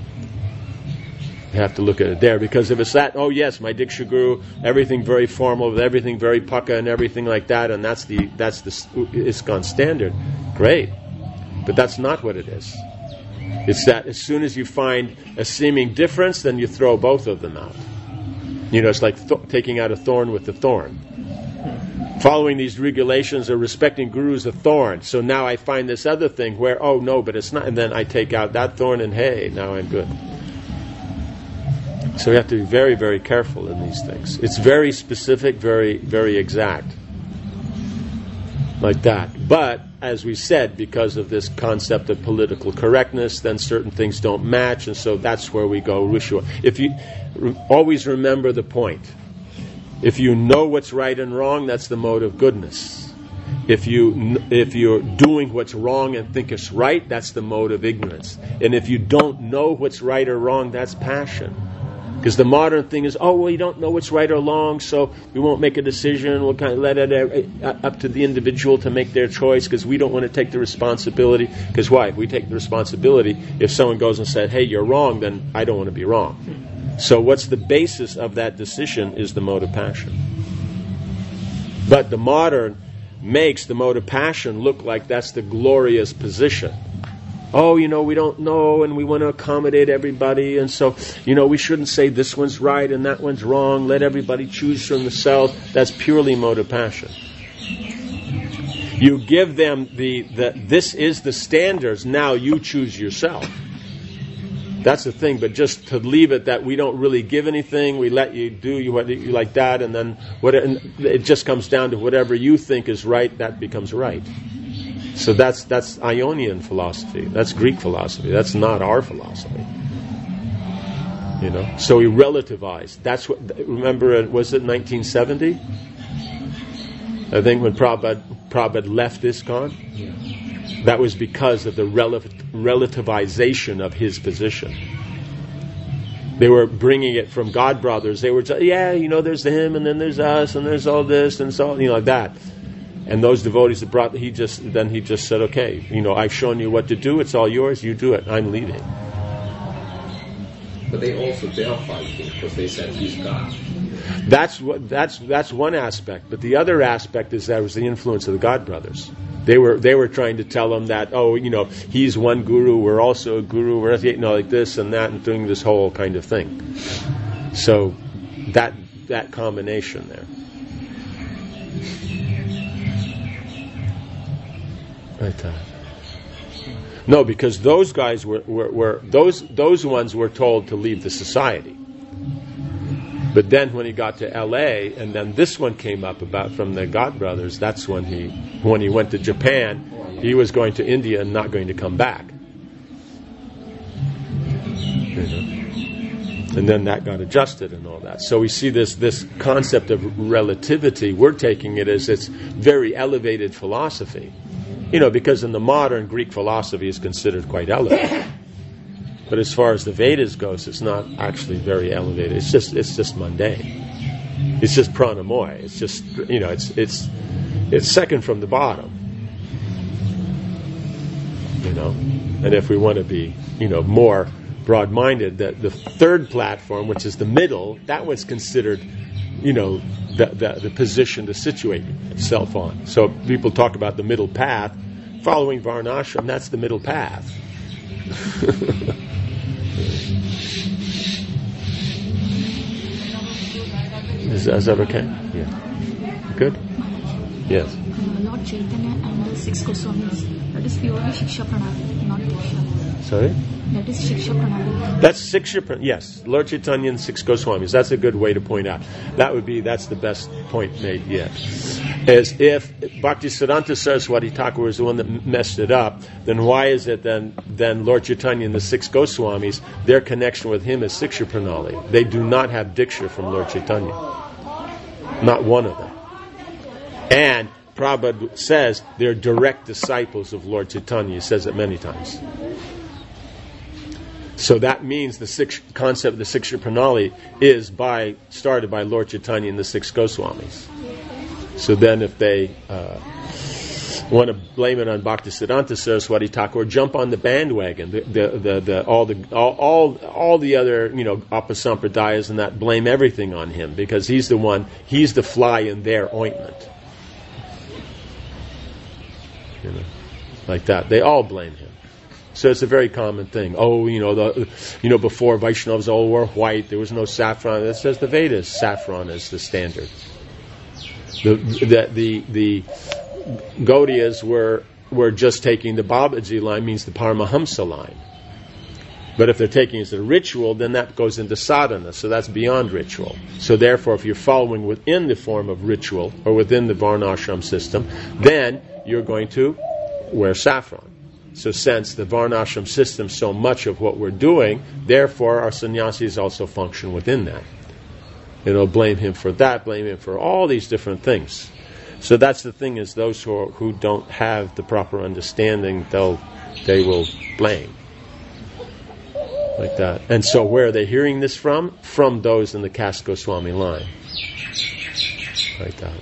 You have to look at it there, because if it's that, oh yes, my Diksha Guru, everything very formal, with everything very pukka and everything like that, and that's the that's the ISKCON standard, great. But that's not what it is. It's that as soon as you find a seeming difference, then you throw both of them out. You know, it's like th- taking out a thorn with the thorn. Following these regulations or respecting Guru is a thorn. So now I find this other thing where, oh no, but it's not. And then I take out that thorn and hey, now I'm good. So we have to be very, very careful in these things. It's very specific, very, very exact. Like that. But, as we said, because of this concept of political correctness, then certain things don't match, and so that's where we go, Rishwa. If you always remember the point. If you know what's right and wrong, that's the mode of goodness. If you if you're doing what's wrong and think it's right, that's the mode of ignorance. And if you don't know what's right or wrong, that's passion. Because the modern thing is, oh, well, you don't know what's right or wrong, so we won't make a decision. We'll kind of let it uh, up to the individual to make their choice, because we don't want to take the responsibility. Because why? If we take the responsibility, if someone goes and said, hey, you're wrong, then I don't want to be wrong. So what's the basis of that decision is the mode of passion. But the modern makes the mode of passion look like that's the glorious position. Oh, you know, we don't know, and we want to accommodate everybody, and so, you know, we shouldn't say this one's right and that one's wrong. Let everybody choose for themselves. That's purely mode of passion. You give them the, the this is the standards, now you choose yourself. That's the thing, but just to leave it that we don't really give anything, we let you do you what you like that, and then what and it just comes down to whatever you think is right, that becomes right. So that's that's Ionian philosophy. That's Greek philosophy. That's not our philosophy. You know. So we relativize. That's what. Remember, was it nineteen seventy? I think when Prabhupada, Prabhupada left ISKCON. Yeah. That was because of the rel- relativization of his position. They were bringing it from God Brothers. They were, just, yeah, you know, there's him, and then there's us, and there's all this, and so you know, like that. And those devotees that brought, he just then he just said, okay, you know, I've shown you what to do. It's all yours. You do it. I'm leaving. But they also deified him because they said he's God. That's what that's that's one aspect. But the other aspect is that was the influence of the God Brothers. They were they were trying to tell him that, oh, you know, he's one guru. We're also a guru. We're you know like this and that, and doing this whole kind of thing. So that that combination there. Right. Uh, no, because those guys were, were, were those those ones were told to leave the society. But then when he got to L A, and then this one came up about from the God Brothers, that's when he when he went to Japan, he was going to India and not going to come back. You know? And then that got adjusted and all that. So we see this this concept of relativity, we're taking it as it's very elevated philosophy. You know, because in the modern Greek philosophy is considered quite elevated. But as far as the Vedas goes, it's not actually very elevated. It's just it's just mundane. It's just pranamoi. It's just, you know, it's it's it's second from the bottom. You know, and if we want to be, you know, more broad-minded, that the third platform, which is the middle, that was considered, you know, the, the the position to situate itself on. So people talk about the middle path, following Varnashram. That's the middle path. is, is that okay? Yeah. Good. Yes. Uh, Lord Chaitanya and the six Goswamis, that is purely Shiksha Pranali, not Diksha. Sorry? That is Shiksha Pranali. That's Shiksha Pranali, yes. Lord Chaitanya and six Goswamis. That's a good way to point out. That would be, that's the best point made yet. As if Bhaktisiddhanta Saraswati Thakur was the one that messed it up, then why is it then, then Lord Chaitanya and the six Goswamis, their connection with him is Shiksha Pranali. They do not have Diksha from Lord Chaitanya. Not one of them. And Prabhupada says they're direct disciples of Lord Chaitanya. He says it many times. So that means the six concept of the Shiksha Pranali is by started by Lord Chaitanya and the six Goswamis. So then if they uh, want to blame it on Bhaktisiddhanta Saraswati Thakur, jump on the bandwagon. The, the, the, the, all the all, all all the other, you know, Apasampradayas and that blame everything on him because he's the one, he's the fly in their ointment. You know, like that. They all blame him. So it's a very common thing. Oh, you know, the you know before Vaishnavas all wore white, there was no saffron. It says the Vedas, saffron is the standard. The the the, the Gaudiyas were were just taking the Babaji line, means the Paramahamsa line. But if they're taking it as a ritual, then that goes into sadhana, so that's beyond ritual. So therefore, if you're following within the form of ritual, or within the Varnashram system, then you're going to wear saffron. So since the Varnashram system, so much of what we're doing, therefore our sannyasis also function within that. You know, blame him for that, blame him for all these different things. So that's the thing, is those who are, who don't have the proper understanding, they'll they will blame. Like that. And so where are they hearing this from? From those in the Caste Goswami line. Like that.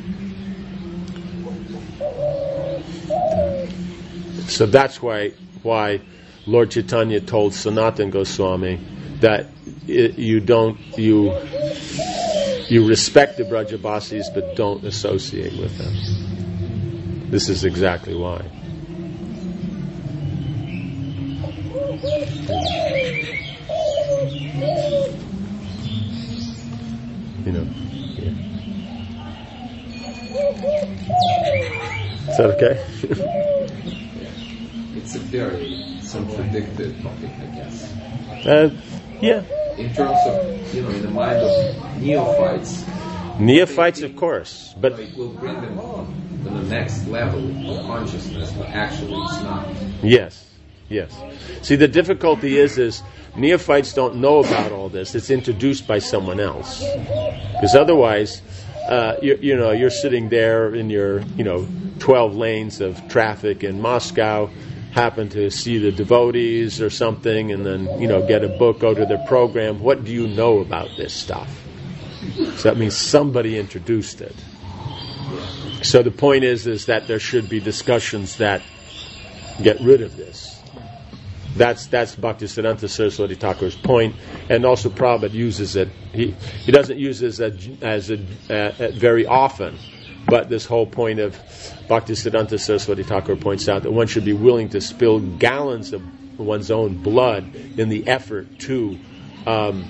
So that's why why Lord Chaitanya told Sanatana Goswami that it, you don't you you respect the Brajabasis but don't associate with them. This is exactly why. You know. Yeah. Is that okay? It's a very contradicted topic, I guess. Uh, yeah. In terms of, you know, in the mind of neophytes. Neophytes, of course, but it will bring them to the next level of consciousness, but actually it's not. Yes, yes. See, the difficulty is, is neophytes don't know about all this. It's introduced by someone else, because otherwise, uh, you, you know, you're sitting there in your, you know, twelve lanes of traffic in Moscow, happen to see the devotees or something, and then, you know, get a book, go to their program. What do you know about this stuff? So that means somebody introduced it. So the point is, is that there should be discussions that get rid of this. That's that's Bhaktisiddhanta Saraswati Thakur's point, and also Prabhupada uses it. He he doesn't use it as a, as a, uh, very often, but this whole point of Bhaktisiddhanta Saraswati Thakur points out that one should be willing to spill gallons of one's own blood in the effort to um,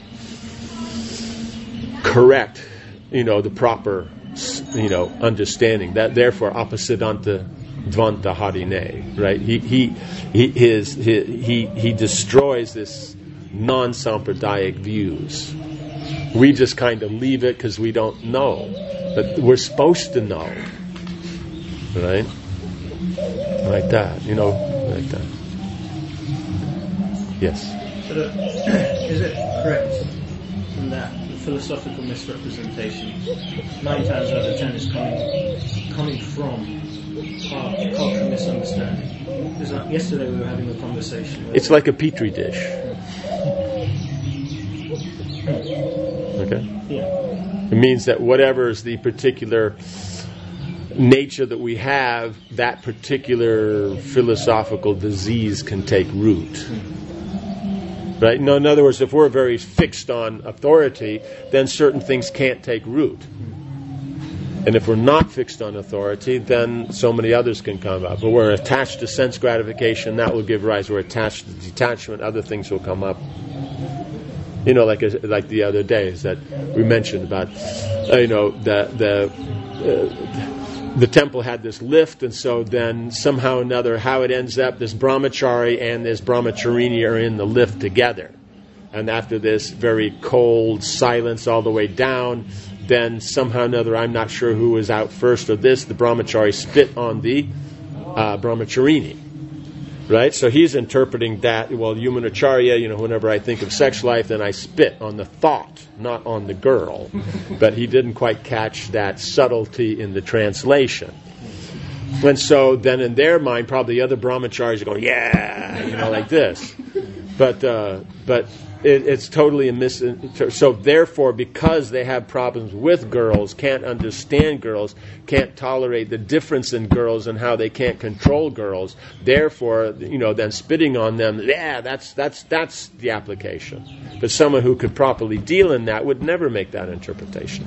correct, you know, the proper, you know, understanding. That therefore, Apasiddhanta Dvanta Harine, right? He he he his, his he he destroys this non-sampradaic views. We just kind of leave it because we don't know, but we're supposed to know, right? Like that, you know, like that. Yes. So the, is it correct philosophical misrepresentation, nine times out of ten is coming coming from our cultural misunderstanding. Because like yesterday we were having a conversation. It's like a petri dish. Okay? Yeah. It means that whatever is the particular nature that we have, that particular philosophical disease can take root. Right? No, in other words, if we're very fixed on authority, then certain things can't take root. And if we're not fixed on authority, then so many others can come up. But we're attached to sense gratification, that will give rise. We're attached to detachment, other things will come up. You know, like like the other days that we mentioned about, uh, you know, the the uh, the temple had this lift, and so then somehow or another, how it ends up, this brahmachari and this brahmacharini are in the lift together. And after this very cold silence all the way down, then somehow or another, I'm not sure who was out first or this, the brahmachari spit on the uh, brahmacharini. Right? So he's interpreting that, well, humanacharya, you know, whenever I think of sex life, then I spit on the thought, not on the girl. But he didn't quite catch that subtlety in the translation. And so then in their mind, probably the other brahmacharis are going, yeah, you know, like this. But, uh, but it, it's totally a mis... So therefore, because they have problems with girls, can't understand girls, can't tolerate the difference in girls and how they can't control girls, therefore, you know, then spitting on them, yeah, that's that's that's the application. But someone who could properly deal in that would never make that interpretation.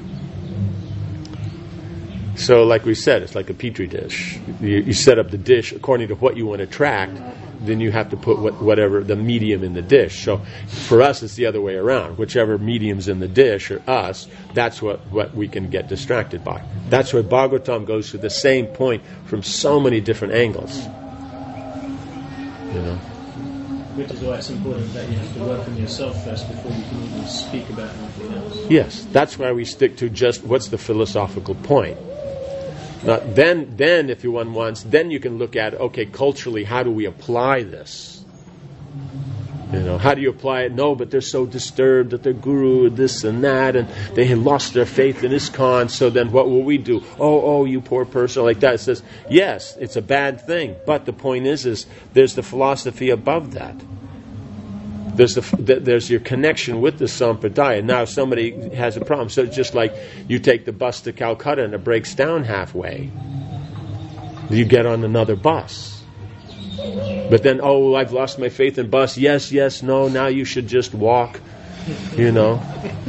So like we said, it's like a petri dish. You, you set up the dish according to what you want to attract, then you have to put what, whatever the medium in the dish. So for us, it's the other way around. Whichever medium's in the dish, or us, that's what, what we can get distracted by. That's why Bhagavatam goes to the same point from so many different angles. You know. Which is why it's important that you have to work on yourself first before you can even speak about anything else. Yes, that's why we stick to just what's the philosophical point. Now, then, then, if one wants, then you can look at, okay, culturally, how do we apply this? You know, how do you apply it? No, but they're so disturbed that their guru, this and that, and they have lost their faith in ISKCON, so then what will we do? Oh, oh, you poor person, like that. It says, yes, it's a bad thing, but the point is, is there's the philosophy above that. There's the, there's your connection with the Sampradaya. Now, if somebody has a problem, so it's just like you take the bus to Calcutta and it breaks down halfway. You get on another bus. But then, oh, I've lost my faith in bus. Yes, yes, no, now you should just walk. You know.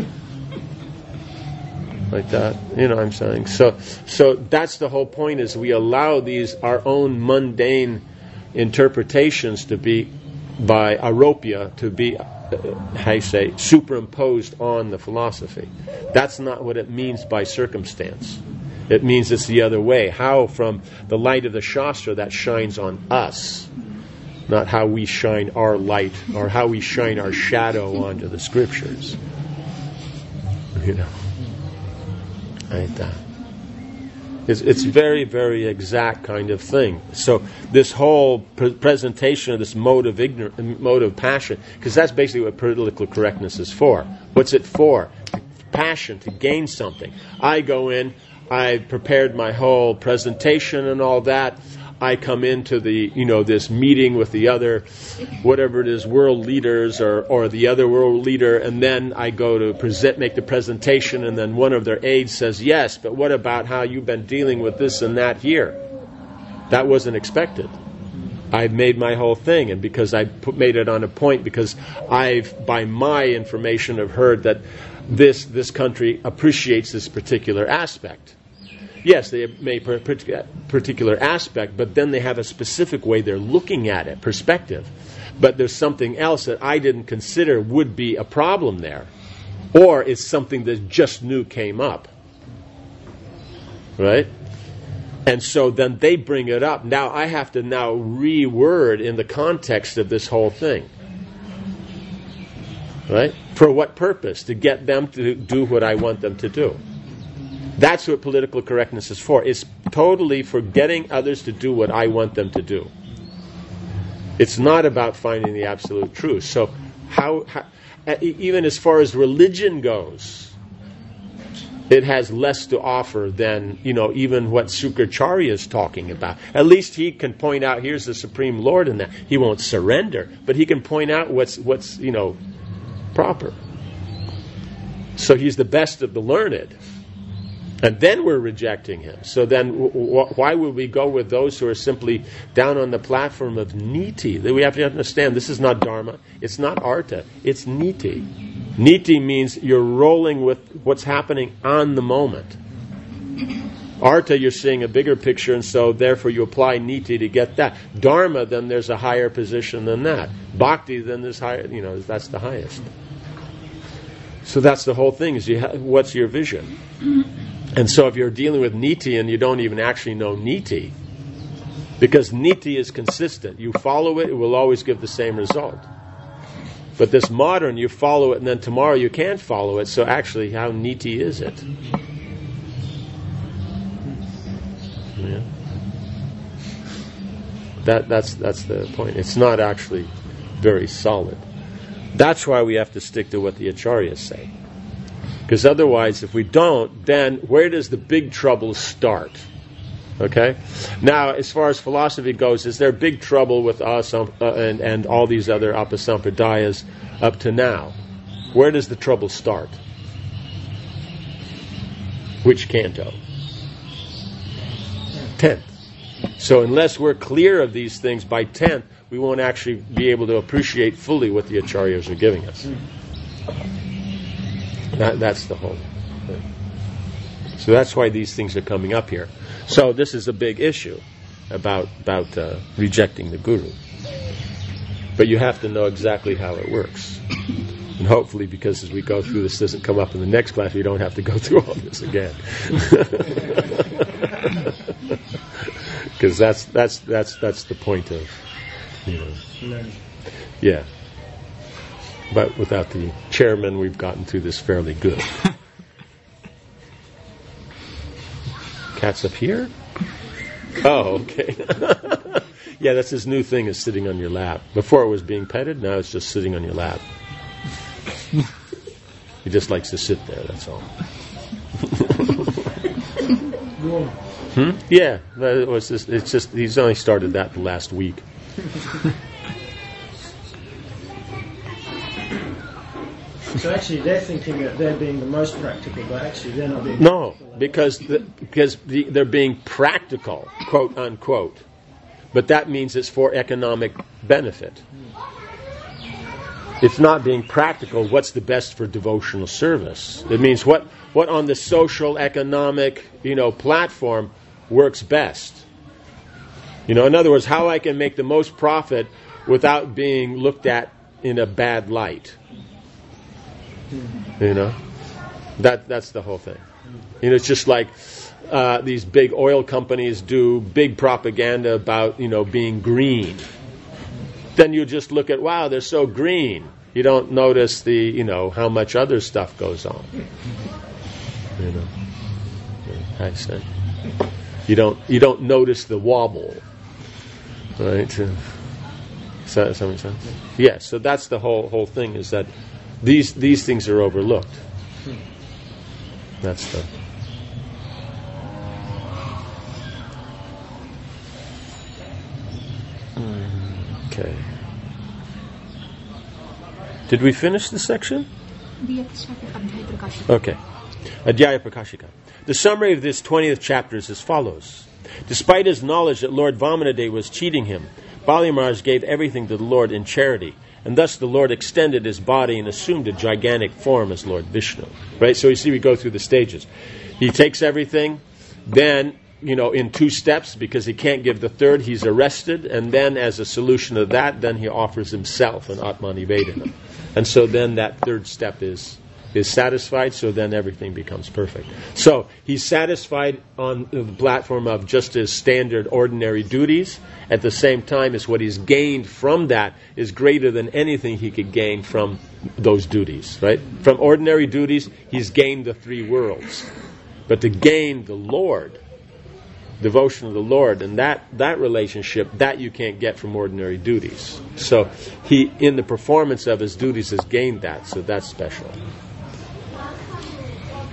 Like that. You know what I'm saying? So, so that's the whole point, is we allow these, our own mundane interpretations to be, by aropia, to be, uh, how you say, superimposed on the philosophy. That's not what it means by circumstance. It means it's the other way. How from the light of the Shastra that shines on us, not how we shine our light or how we shine our shadow onto the scriptures. You know, like that. It's, it's very, very exact kind of thing. So this whole pre- presentation of this mode of ignor- mode of passion, because that's basically what political correctness is for. What's it for? Passion, to gain something. I go in, I prepared my whole presentation and all that. I come into the, you know, this meeting with the other, whatever it is, world leaders or, or the other world leader, and then I go to present, make the presentation, and then one of their aides says, yes, but what about how you've been dealing with this and that here? That wasn't expected. I made my whole thing, and because I put, made it on a point, because I've, by my information, have heard that this this country appreciates this particular aspect. Yes, they may per particular aspect, but then they have a specific way they're looking at it, perspective. But there's something else that I didn't consider would be a problem there. Or it's something that just new came up. Right? And so then they bring it up. Now I have to now reword in the context of this whole thing. Right? For what purpose? To get them to do what I want them to do. That's what political correctness is for. It's totally for getting others to do what I want them to do. It's not about finding the absolute truth. So how, how even as far as religion goes, it has less to offer than, you know, even what Sukracharya is talking about. At least he can point out, here's the Supreme Lord in that. He won't surrender, but he can point out what's, what's you know, proper. So he's the best of the learned. And then we're rejecting him. So then w- w- why would we go with those who are simply down on the platform of niti? We have to understand this is not dharma, it's not artha, it's niti. Niti means you're rolling with what's happening on the moment. Artha, you're seeing a bigger picture, and so therefore you apply niti to get that. Dharma, then there's a higher position than that. Bhakti, then there's higher, you know, that's the highest. So that's the whole thing, is you ha- what's your vision? And so if you're dealing with niti and you don't even actually know niti, because niti is consistent, you follow it, it will always give the same result. But this modern, you follow it and then tomorrow you can't follow it, so actually how niti is it? Yeah. That, that's, that's the point. It's not actually very solid. That's why we have to stick to what the acharyas say. Because otherwise, if we don't, then where does the big trouble start? Okay? Now, as far as philosophy goes, is there big trouble with us uh, and, and all these other apasampradayas up to now? Where does the trouble start? Which canto? Tenth. So unless we're clear of these things by tenth, we won't actually be able to appreciate fully what the acharyas are giving us. That, that's the whole thing. So that's why these things are coming up here. So this is a big issue about about uh, rejecting the guru. But you have to know exactly how it works. And hopefully, because as we go through, this doesn't come up in the next class, we don't have to go through all this again. Because that's that's that's that's the point of, you know, yeah. But without the chairman, we've gotten through this fairly good. Cat's up here? Oh, okay. Yeah, that's his new thing, is sitting on your lap. Before it was being petted, now it's just sitting on your lap. He just likes to sit there, that's all. hmm? Yeah, it was just, it's just he's only started that the last week. So actually, they're thinking that they're being the most practical, but actually they're not being. No, because the, because the, they're being practical, quote unquote, but that means it's for economic benefit. It's not being practical. What's the best for devotional service? It means what what on the social, economic, you know, platform works best. You know, in other words, how I can make the most profit without being looked at in a bad light. You know, that that's the whole thing. You know, it's just like uh, these big oil companies do big propaganda about, you know, being green. Then you just look at, wow, they're so green. You don't notice the, you know, how much other stuff goes on. You know, I say, you don't you don't notice the wobble, right? Does that, does that make sense? Yes. Yeah, so that's the whole whole thing, is that These these things are overlooked. That's the. Okay. Did we finish the section? Okay. Adhyaya Prakashika. The summary of this twentieth chapter is as follows. Despite his knowledge that Lord Vamanadeva was cheating him, Bali Maharaj gave everything to the Lord in charity. And thus the Lord extended his body and assumed a gigantic form as Lord Vishnu. Right? So you see, we go through the stages. He takes everything, then, you know, in two steps, because he can't give the third, he's arrested, and then as a solution of that, then he offers himself an Atmanivedana. And so then that third step is is satisfied, so then everything becomes perfect. So he's satisfied on the platform of just his standard ordinary duties. At the same time as what he's gained from that is greater than anything he could gain from those duties, right? From ordinary duties, he's gained the three worlds. But to gain the Lord, devotion to the Lord, and that, that relationship, that you can't get from ordinary duties. So he, in the performance of his duties, has gained that, so that's special.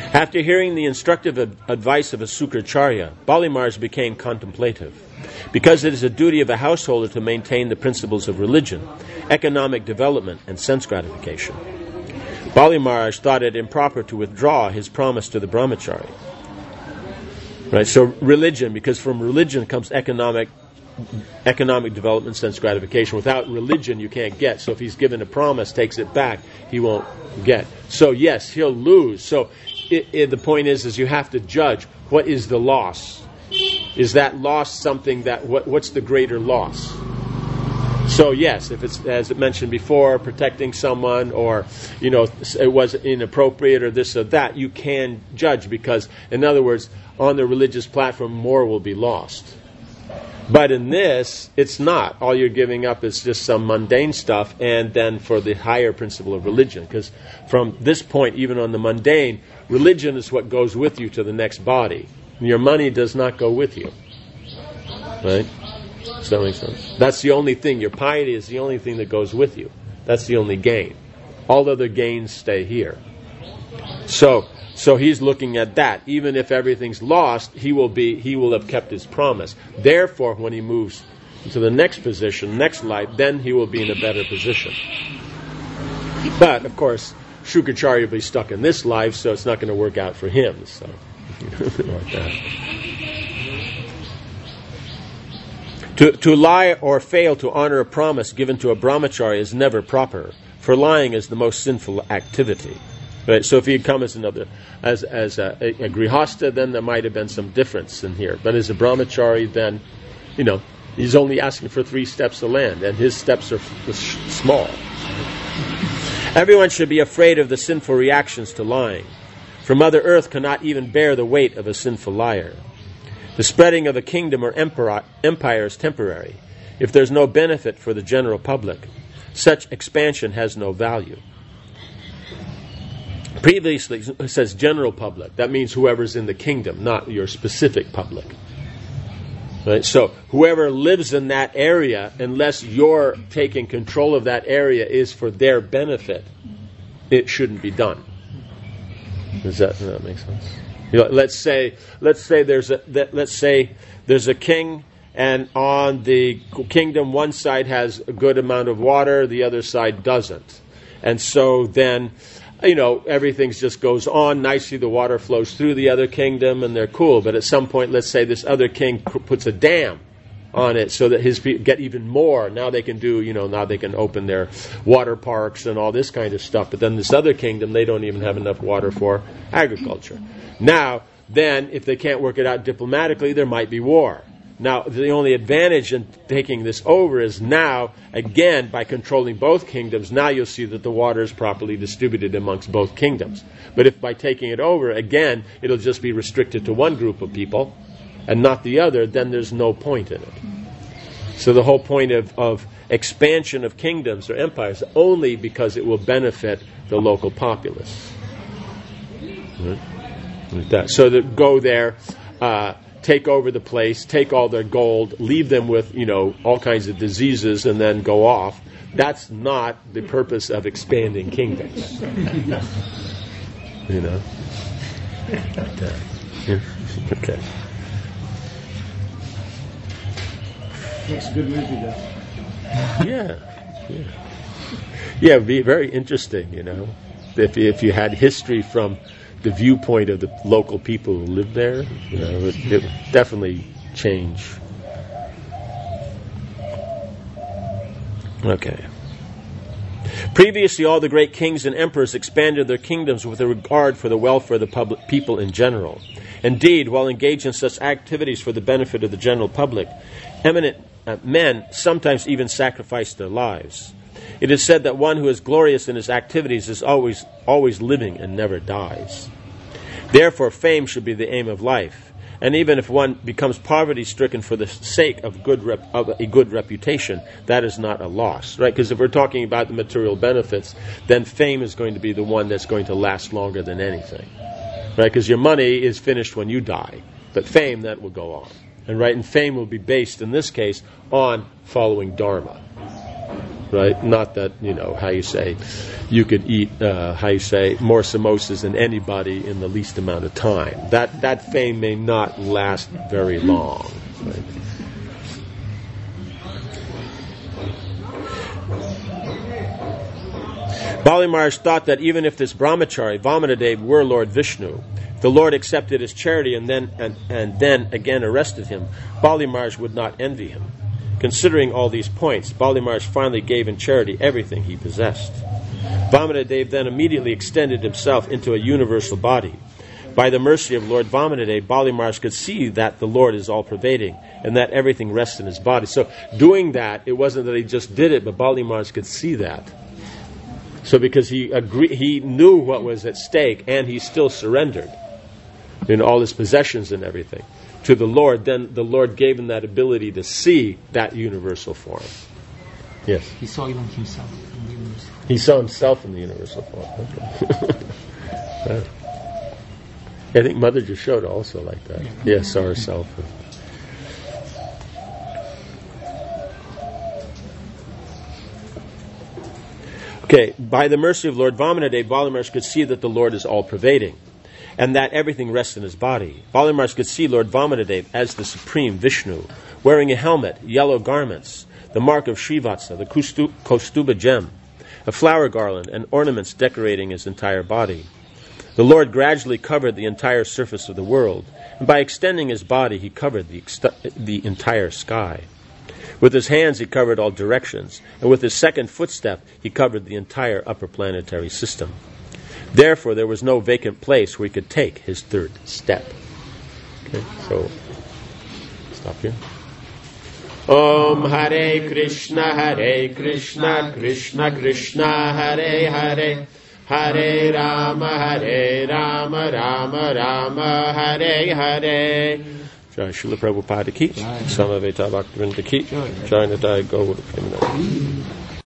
After hearing the instructive ad- advice of a Sukracharya, Bali Maharaj became contemplative. Because it is a duty of a householder to maintain the principles of religion, economic development, and sense gratification, Bali Maharaj thought it improper to withdraw his promise to the brahmachari. Right, so religion, because from religion comes economic economic development, sense gratification. Without religion, you can't get. So if he's given a promise, takes it back, he won't get. So yes, he'll lose. So it, it, the point is, is you have to judge what is the loss. Is that loss something that what, what's the greater loss? So yes, if it's, as it mentioned before, protecting someone, or you know it was inappropriate, or this or that, you can judge, because in other words, on the religious platform, more will be lost. But in this, it's not. All you're giving up is just some mundane stuff, and then for the higher principle of religion. Because from this point, even on the mundane, religion is what goes with you to the next body. Your money does not go with you. Right? Does that make sense? That's the only thing. Your piety is the only thing that goes with you. That's the only gain. All other gains stay here. So... So he's looking at that. Even if everything's lost, he will be he will have kept his promise. Therefore, when he moves to the next position, next life, then he will be in a better position. But of course, Shukracharya will be stuck in this life, so it's not going to work out for him. So like that. To to lie or fail to honor a promise given to a brahmachari is never proper, for lying is the most sinful activity. Right, so if he had come as another, as as a, a, a grihasta, then there might have been some difference in here. But as a brahmachari, then, you know, he's only asking for three steps of land, and his steps are f- small. Everyone should be afraid of the sinful reactions to lying, for Mother Earth cannot even bear the weight of a sinful liar. The spreading of a kingdom or empire, empire is temporary. If there's no benefit for the general public, such expansion has no value. Previously, it says general public. That means whoever's in the kingdom, not your specific public. Right? So whoever lives in that area, unless you're taking control of that area, is for their benefit, it shouldn't be done. Does that, does that make sense? You know, let's say let's say there's a that, let's say there's a king, and on the kingdom one side has a good amount of water, the other side doesn't, and so then, you know, everything just goes on nicely. The water flows through the other kingdom, and they're cool. But at some point, let's say this other king puts a dam on it so that his people get even more. Now they can do, you know, now they can open their water parks and all this kind of stuff. But then this other kingdom, they don't even have enough water for agriculture. Now, then, if they can't work it out diplomatically, there might be war. Now, the only advantage in taking this over is now, again, by controlling both kingdoms, now you'll see that the water is properly distributed amongst both kingdoms. But if by taking it over, again, it'll just be restricted to one group of people and not the other, then there's no point in it. So the whole point of, of expansion of kingdoms or empires only because it will benefit the local populace. Right? Like that. So that go there... Uh, take over the place, take all their gold, leave them with, you know, all kinds of diseases, and then go off. That's not the purpose of expanding kingdoms. You know? Okay. It's a good movie, though. Yeah. Yeah. Yeah, it'd be very interesting, you know, if if you had history from the viewpoint of the local people who live there, you know, it, it would definitely change. Okay. Previously, all the great kings and emperors expanded their kingdoms with a regard for the welfare of the public people in general. Indeed, while engaged in such activities for the benefit of the general public, eminent uh, men sometimes even sacrificed their lives. It is said that one who is glorious in his activities is always always living and never dies. Therefore, fame should be the aim of life. And even if one becomes poverty-stricken for the sake of good rep, of a good reputation, that is not a loss, right? Because if we're talking about the material benefits, then fame is going to be the one that's going to last longer than anything, right? Because your money is finished when you die, but fame, that will go on. And right, and fame will be based, in this case, on following Dharma. right? Not that, you know, how you say, you could eat, uh, how you say, more samosas than anybody in the least amount of time. That that fame may not last very long. Right? Bali Maharaj thought that even if this brahmachari, Vamanadev, were Lord Vishnu, the Lord accepted his charity and then and, and then again arrested him, Bali Maharaj would not envy him. Considering all these points, Bali Maharaj finally gave in charity everything he possessed. Vamanadev then immediately extended himself into a universal body. By the mercy of Lord Vamanadev, Bali Maharaj could see that the Lord is all-pervading and that everything rests in his body. So doing that, it wasn't that he just did it, but Bali Maharaj could see that. So because he agree, he knew what was at stake, and he still surrendered in all his possessions and everything to the Lord, then the Lord gave him that ability to see that universal form. Yes? He saw even himself in the universal form. He saw himself in the universal form. Okay. I think Mother Yashoda also like that. Yes, yeah, saw herself. Okay, by the mercy of Lord Vamanadev, Bali Maharaj could see that the Lord is all-pervading, and that everything rests in his body. Bali Maharaj could see Lord Vamanadev as the supreme Vishnu, wearing a helmet, yellow garments, the mark of Srivatsa, the Kustu- Kaustuba gem, a flower garland, and ornaments decorating his entire body. The Lord gradually covered the entire surface of the world, and by extending his body, he covered the, ext- the entire sky. With his hands, he covered all directions, and with his second footstep, he covered the entire upper planetary system. Therefore, there was no vacant place where he could take his third step. Okay, so, stop here. Om Hare Krishna, Hare Krishna, Krishna Krishna, Hare Hare, Hare Rama, Hare Rama, Rama Rama, Hare Hare. Jai Srila Prabhupada ki, Samaveta Bhaktivinoda ki, Jai Nitai Gaur Premanande.